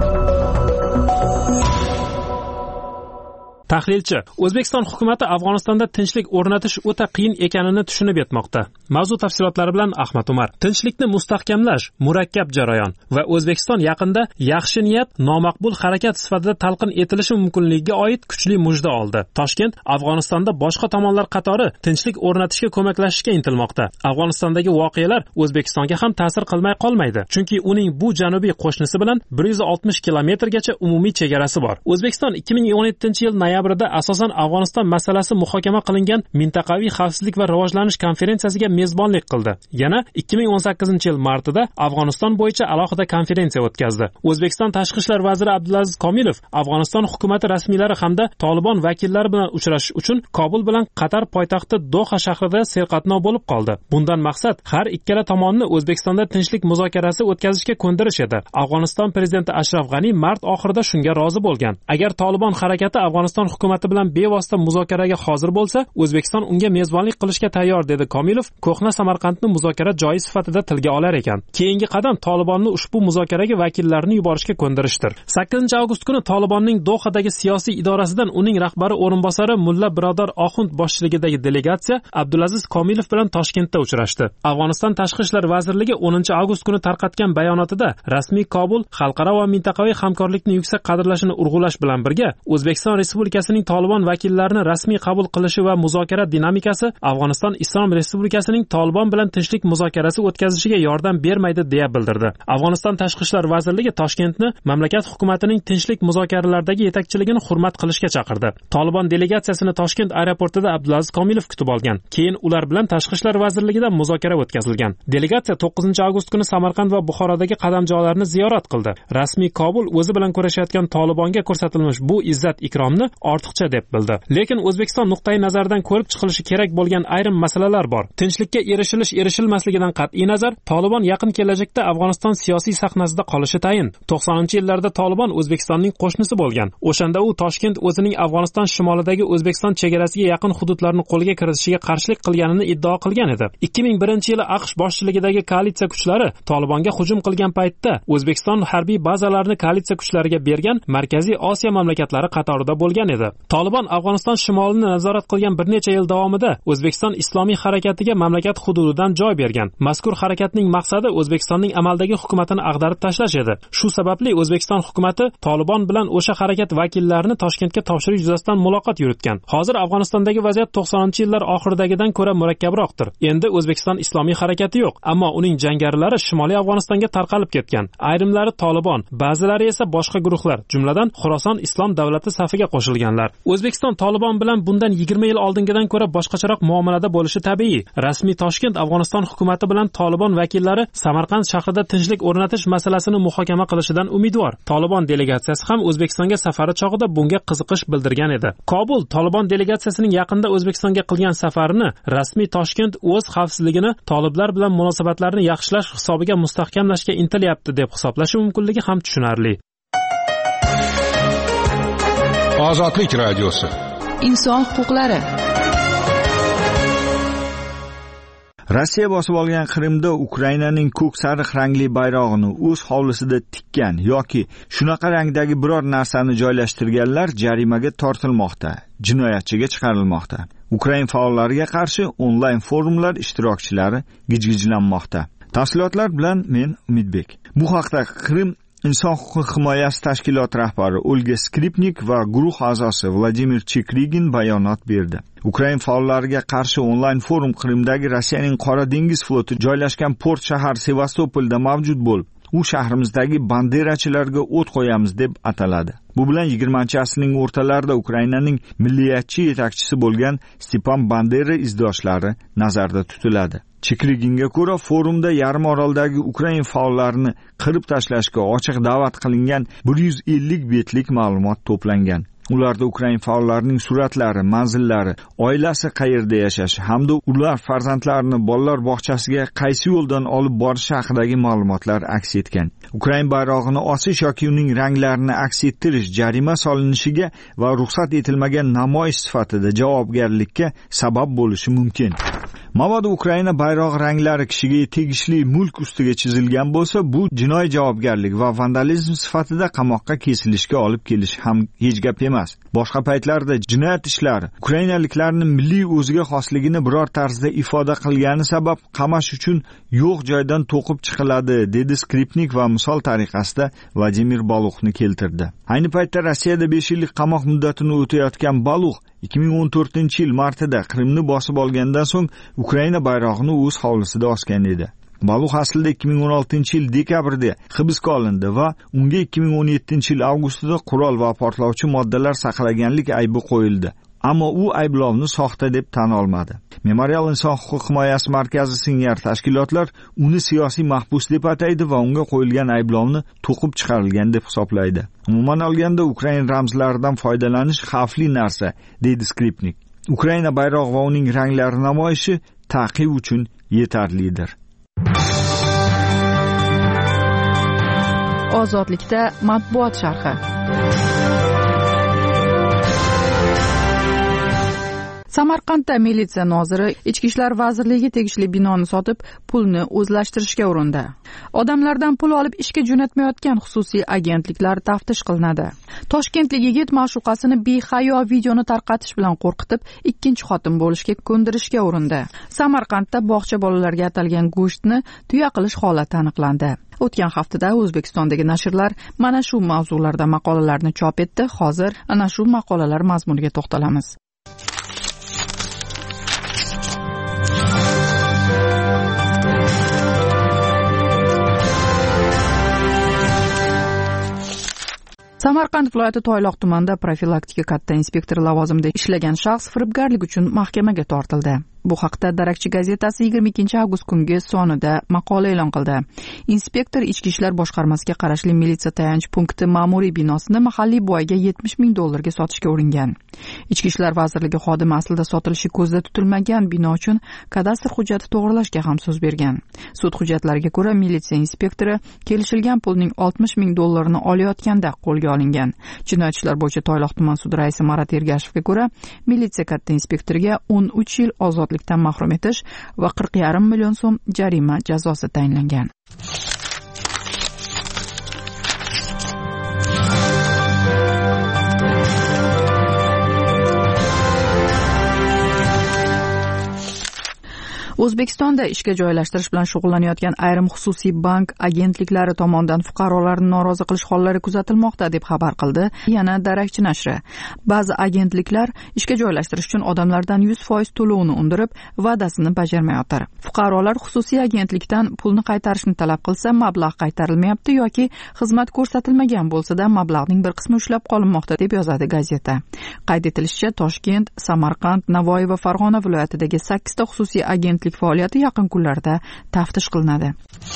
Tahlilchi: O'zbekiston hukumatı Afg'onistonda tinchlik o'rnatish o'ta qiyin ekanini tushunib yetmoqda. Mavzu tafsilotlari bilan Ahmad Umar. Tinchlikni mustahkamlash murakkab jarayon va O'zbekiston yaqinda yaxshi niyat nomaqbul harakat sifatida talqin etilishi mumkinligiga oid kuchli mujda oldi. Toshkent Afg'onistonda boshqa tomonlar qatori tinchlik o'rnatishga ko'maklashishga intilmoqda. Afg'onistondagi voqealar O'zbekistonga ham ta'sir qilmay qolmaydi, chunki uning bu janubiy qo'shnisi bilan bir yuz oltmish kilometrgacha umumiy chegarasi bor. O'zbekiston ikki ming o'n yettinchi yil noyabr sentyabrida asosan Afg'oniston masalasi muhokama qilingan mintaqaviy xavfsizlik va rivojlanish konferensiyasiga mezbonlik qildi. Yana ikki ming o'n sakkizinchi yil martida Afg'oniston bo'yicha alohida konferensiya o'tkazdi. O'zbekiston tashqi ishlar vaziri Abdulaziz Komilov Afg'oniston hukumati rasmiylari hamda Tolibon vakillari bilan uchrashish uchun Kobul bilan Qatar poytaxti Doha shahrida serqatnov bo'lib qoldi. Bundan maqsad har ikkala tomonni O'zbekistonda tinchlik muzokarasi o'tkazishga ko'ndirish edi. Afg'oniston prezidenti Ashraf G'ani mart oxirida shunga rozi bo'lgan. Agar Tolibon harakati Afg'oniston hukumati bilan bevosita muzokaraga hozir bo'lsa, O'zbekiston unga mezbonlik qilishga tayyor, dedi Komilov. Ko'hna Samarqandni muzokara joyi sifatida tilga olar ekan. Keyingi qadam Tolibonni ushbu muzokaraga vakillarini yuborishga ko'ndirishdir. sakkizinchi avgust kuni Tolibonning Dohadagi siyosiy idorasidan uning rahbari o'rinbosari Mulla Birodar Oxund boshchiligidagi delegatsiya Abdulaziz Komilov bilan Toshkentda uchrashdi. Afg'oniston tashqi ishlar vazirligi o'ninchi avgust kuni tarqatgan bayonotida rasmiy Kobul xalqaro va mintaqaviy hamkorlikni yuksak qadrlashini urg'ulash bilan birga O'zbekiston Respublikasining Tolibon vakillarini rasmiy qabul qilishi va muzokara dinamikasi Afg'oniston Islom Respublikasining Tolibon bilan tinchlik muzokarasi o'tkazishiga yordam bermaydi deya bildirdi. Afg'oniston tashqi ishlar vazirligi Toshkentni mamlakat hukumatining tinchlik muzokaralaridagi yetakchiligini hurmat qilishga chaqirdi. Tolibon delegatsiyasini Toshkent aeroportida Abdulaziz Komilov kutib olgan. Keyin ular bilan tashqi ishlar vazirligida muzokara o'tkazilgan. Delegatsiya to'qqizinchi avgust kuni Samarqand va Buxorodagi qadamjolarni ziyorat qildi. Rasmiy Kobul o'zi bilan kurashayotgan Tolibonga ko'rsatilmish bu izzat ikromni ortiqcha deb bildi. Lekin O'zbekiston nuqtai nazaridan ko'rib chiqilishi kerak bo'lgan ayrim masalalar bor. Tinchlikka erishilish erishilmasligidan qat'iy nazar, Tolibon yaqin kelajakda Afg'oniston siyosiy sahnasida qolishi tayin. to'qsoninchi yillarda Tolibon O'zbekistonning qo'shnisi bo'lgan. O'shanda u Toshkent o'zining Afg'oniston shimolidagi O'zbekiston chegarasiga yaqin hududlarni qo'lga kiritishiga qarshilik qilganini iddao qilgan edi. ikki ming birinchi yili AQSh boshchiligidagi koalitsiya kuchlari Tolibonga hujum qilgan paytda O'zbekiston harbiy bazalarini koalitsiya kuchlariga bergan Markaziy Osiyo mamlakatlari qatorida bo'lgan edi. Tolibon Afg'oniston shimolini nazorat qilgan bir necha yil davomida O'zbekiston islomiy harakatiga mamlakat hududidan joy bergan. Mazkur harakatning maqsadi O'zbekistonning amaldagi hukumatini ag'darib tashlash edi. Shu sababli O'zbekiston hukumati Tolibon bilan o'sha harakat vakillarini Toshkentga topshirish yuzasidan muloqot yuritgan. Hozir Afg'onistondagi vaziyat to'qsoninchi yillar oxiridagidan ko'ra murakkabroqdir. Endi O'zbekiston islomiy harakati yo'q, ammo uning jangarilari Shimoliy Afg'onistonga tarqalib ketgan. Ayrimlari Tolibon, ba'zilari esa boshqa guruhlar, jumladan Xorason islom davlati safiga qo'shilganlar. O'zbekiston Tolibon bilan bundan yigirma yil oldingidan ko'ra boshqacharoq muomalada bo'lishi tabiiy. Rasmiy Toshkent Afg'oniston hukumati bilan Tolibon vakillari Samarqand shahrida tinchlik o'rnatish masalasini muhokama qilishidan umidvor. Tolibon delegatsiyasi ham O'zbekistonga safari chog'ida bunga qiziqish bildirgan edi. Kobul Tolibon delegatsiyasining yaqinda O'zbekistonga qilgan safarini rasmiy Toshkent o'z xavfsizligini Toliblar bilan munosabatlarni yaxshilash hisobiga mustahkamlashga intilyapti deb hisoblashi mumkinligi ham tushunarli. Ozodlik radiosi. Inson huquqlari. Rossiya bosib olgan Qrimda Ukrainaning ko'k sariq rangli bayrog'ini o'z hovlisida tikkan yoki shunaqa rangdagi biror narsani joylashtirganlar jarimaga tortilmoqda, jinoyatchiga chiqarilmoqda. Ukraina faollariga qarshi onlayn forumlar ishtirokchilari gijgijlanmoqda. Tafsilotlar bilan men Umidbek. Bu haqda Qrim Inson huquq himoyasi tashkiloti rahbari Olga Skripnik va guruh a'zosi Vladimir Chikrigin bayonot berdi. Ukraina faollariga qarshi onlayn forum Qrimdagi Rossiyaning Qora dengiz floti joylashgan port shahar Sevastopolda mavjud bo'lib, u shahrimizdagi banderachilarga o't qo'yamiz deb ataladi. Bu bilan yigirmanchi asrning o'rtalarida Ukrainaning milliyatchi yetakchisi bo'lgan Stepan Bandera izdoshlari nazarda tutiladi. Chikriginga ko'ra, forumda yarim oroldagi Ukraina faollarini qirib tashlashga ochiq da'vat qilingan bir yuz ellik betlik ma'lumot to'plangan. Ularda Ukraina faollarining suratlari, manzillari, oilasi qayerda yashashi hamda ular farzandlarini bolalar bog'chasiga qaysi yo'ldan olib borish haqidagi ma'lumotlar aks etgan. Ukraina bayrog'ini osish yoki uning ranglarini aks ettirish jarima solinishiga va ruxsat etilmagan namoyish sifatida javobgarlikka sabab bo'lishi mumkin. Mabodo Ukraina bayrog'i ranglari kishiga tegishli mulk ustiga chizilgan bo'lsa, bu jinoiy javobgarlik va vandalizm sifatida qamoqqa kesilishga olib kelish ham hech gap emas. Boshqa paytlarda jinoyat ishlari Ukrainaliklarning milliy o'ziga xosligini biror tarzda ifoda qilgani sabab qamash uchun yo'q joydan to'qib chiqiladi, dedi Skripnik va misol tariqasida Vladimir Baluxni keltirdi. Ayni paytda Rossiyada besh yillik qamoq muddatini o'tayotgan Balux ikki ming o'n to'rtinchi yil martida Qrimni bosib olgandan so'ng Ukraina bayrog'ini o'z hovlisida osgan edi. Baluq aslida ikki ming o'n oltinchi yil dekabrda hibsga olindi va unga ikki ming o'n yettinchi yil avgustida qurol va portlovchi moddalar saqlaganlik aybi qo'yildi. Ammo u ayblovni soxta deb tan olmadi. Memorial inson huquq himoyasi markazi singari tashkilotlar uni siyosiy mahbus deb ataydi va unga qo'yilgan ayblovni to'qib chiqarilgan deb hisoblaydi. Umuman olganda Ukraina ramzlaridan foydalanish xavfli narsa, deydi Skripnik. Ukraina bayrog'i va uning ranglari namoyishi taqiq uchun yetarlidir. Ozodlikda matbuot sharhi. Samarqandda militsiya noziri Ichki ishlar vazirligiga tegishli binoni sotib, pulni o'zlashtirishga urindi. Odamlardan pul olib ishga jo'natmayotgan xususiy agentliklar taftish qilinadi. Toshkentlik yigit ma'shuqasini behayo videoni tarqatish bilan qo'rqitib, ikkinchi xotin bo'lishga ko'ndirishga urindi. Samarqandda bog'cha bolalarga atalgan go'shtni tuya qilish holati aniqlandi. O'tgan haftada O'zbekistondagi nashrlar mana shu mavzularda maqolalarni chop etdi. Hozir ana shu maqolalar mazmuniga to'xtalamiz. Samarqand viloyati Toyloq tumanida profilaktika katta inspektori lavozimida ishlagan shaxs firibgarlik uchun mahkamaga tortildi. Bu haqda Darakchi gazetasi yigirma ikkinchi avgust kungi sonida maqola e'lon qildi. Inspektor Ichki ishlar boshqarmasiga qarashli militsiya tayanch punkti ma'muriy binosini mahalliy boyga yetmish ming dollarga sotishga uringan. Ichki ishlar vazirligi xodimi aslida sotilishi ko'zda tutilmagan bino uchun kadastr hujjati to'g'rilashga ham so'z bergan. Sud hujjatlariga ko'ra militsiya inspektori kelishilgan pulning oltmish ming dollarini olayotganda qo'lga olingan. Jinoyat ishlar bo'yicha Toyloq tuman sudi raisi Marat Ergashevga ko'ra, militsiya katta inspektoriga o'n uch yil ozodlikdan mahrum etish va qirq yarim million so'm jarima jazosi tayinlangan. O'zbekistonda ishga joylashtirish bilan shug'ullanayotgan ayrim xususiy bank agentliklari tomonidan fuqarolarni norozi qilish hollari kuzatilmoqda deb xabar qildi yana Darakchi nashri. Ba'zi agentliklar ishga joylashtirish uchun odamlardan yuz foiz to'lovni undirib, va'dasini bajarmayotir. Fuqarolar xususiy agentlikdan pulni qaytarishni talab qilsa, mablag' qaytarilmayapti yoki xizmat ko'rsatilmagan bo'lsa-da, mablag'ning bir qismi ushlab qolinmoqda deb yozadi gazeta. Qayd etilishicha, Toshkent, Samarqand, Navoiy va Farg'ona viloyatidagi sakkizta xususiy agentlik faoliyati yaqin kunlarda taftish qilinadi.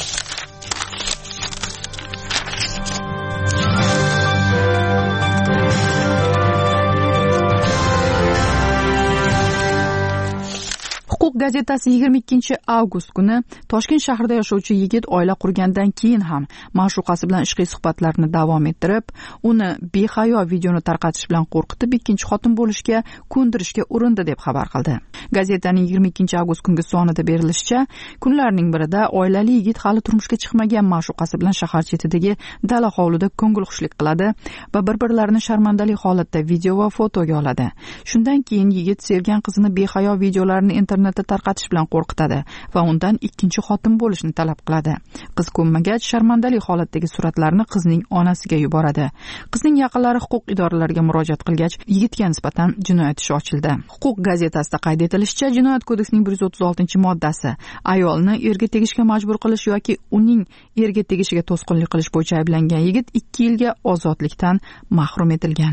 Huquq gazetasi yigirma ikkinchi avgust kuni Toshkent shahrida yashovchi yigit oila qurgandan keyin ham ma'shuqasi bilan ishqiy suhbatlarni davom ettirib, uni behayo videoni tarqatish bilan qo'rqitib, ikkinchi xotin bo'lishga ko'ndirishga urindi deb xabar qildi. Gazetaning yigirma ikkinchi avgust kungi sonida berilishicha, kunlarning birida oilali yigit hali turmushga chiqmagan ma'shuqasi bilan shahar chetidagi dala hovlida ko'ngilxushlik qiladi va bir-birlarini sharmandali holatda video va fotoga oladi. Shundan keyin yigit sevgan qizini behayo videolarni internetda tarqatish bilan qo'rqitadi va undan ikkinchi xotin bo'lishni talab qiladi. Qiz ko'nmagach, sharmandali holatdagi suratlarni qizning onasiga yuboradi. Qizning yaqinlari huquq idoralariga murojaat qilgach, yigitga nisbatan jinoyat ishi ochildi. Huquq gazetasida qayd etilishicha, Jinoyat kodeksining bir yuz o'ttiz oltinchi moddasi ayolni erga tegishga majbur qilish yoki uning erga tegishiga to'sqinlik qilish bo'yicha ayblangan yigit ikki yilga ozodlikdan mahrum etilgan.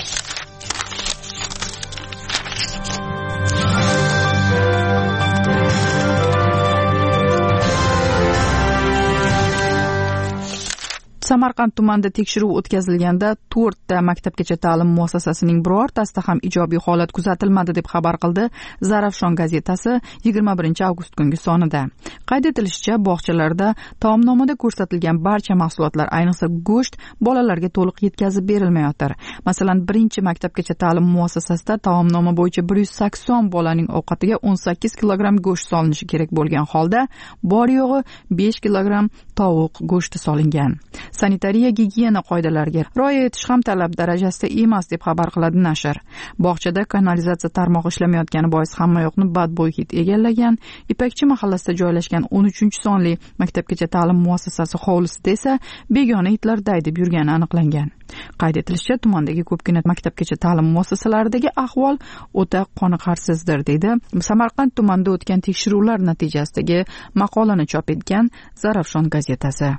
Samarqand tumanida tekshiruv o'tkazilganda to'rtta maktabgacha ta'lim muassasasining birortasida ham ijobiy holat kuzatilmadi deb xabar qildi Zarafshon gazetasi yigirma birinchi avgust kungi sonida. Qayd etilishicha, bog'chalarda taomnomada ko'rsatilgan barcha mahsulotlar, ayniqsa go'sht, bolalarga to'liq yetkazib berilmayotir. Masalan, birinchi maktabgacha ta'lim muassasasida taomnoma bo'yicha bir yuz sakson bolaning ovqatiga o'n sakkiz kilogramm go'sht solinishi kerak bo'lgan holda, bor yo'g'i besh kilogramm tovuq go'shti solingan. sanitariya gigiyena qoidalariga rioya etish ham talab darajasida emas deb xabar qiladi nashr. Bog'chada kanalizatsiya tarmog'i ishlamayotgani bois hammayoqni badbo'y hid egallagan. Ipakchi mahallasida joylashgan o'n uchinchi sonli maktabgacha ta'lim muassasasi hovlisida esa begona itlar daydib yurgani aniqlangan. Qayd etilishicha, tumandagi ko'pgina maktabgacha ta'lim muassasalaridagi ahvol o'ta qoniqarsizdir, deydi Samarqand tumanida o'tgan tekshiruvlar natijasidagi maqolani chop etgan Zarafshon gazetasi.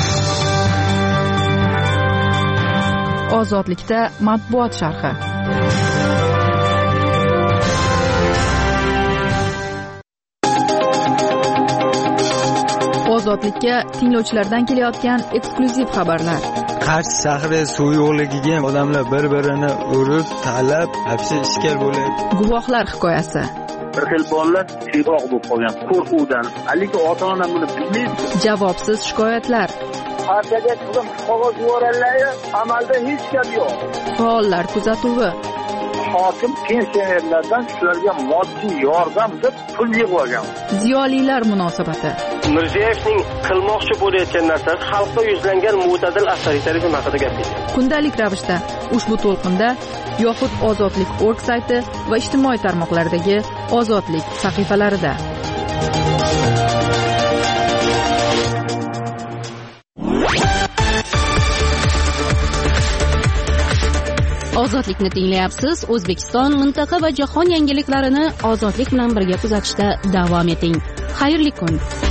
Ozodlikda matbuot sharhi. Ozodlikka tinglovchilardan kelayotgan eksklyuziv xabarlar. Qarshi shahri suv yo'qligiga odamlar bir-birini urib, talab, hapsi ishkal bo'ladi. Guvohlar hikoyasi. Bir xil bolalar siyroq bo'lib qolgan qo'rquvdan. Haligi ota-ona buni bilmaydi. Javobsiz shikoyatlar. Partiyaga qizim qog'oz yuborganlar, amalda hech gap yo'q. Faollar kuzatuvi. Hokim pensionerlardan shularga moddiy yordam deb pul yig'ib olgan. Ziyolilar munosabati. Mirziyoyevning qilmoqchi bo'layotgan narsasi xalqqa yuzlangan mo'tadil avtoritarizm haqida gapirdi. Kundalik ravishda ushbu to'lqinda yoxud ozodlik точка org sayti va ijtimoiy tarmoqlardagi ozodlik sahifalarida. Ozodlikni tinglayapsiz. O'zbekiston, mintaqa va jahon yangiliklarini ozodlik bilan birga kuzatishda davom eting. Xayrli kun.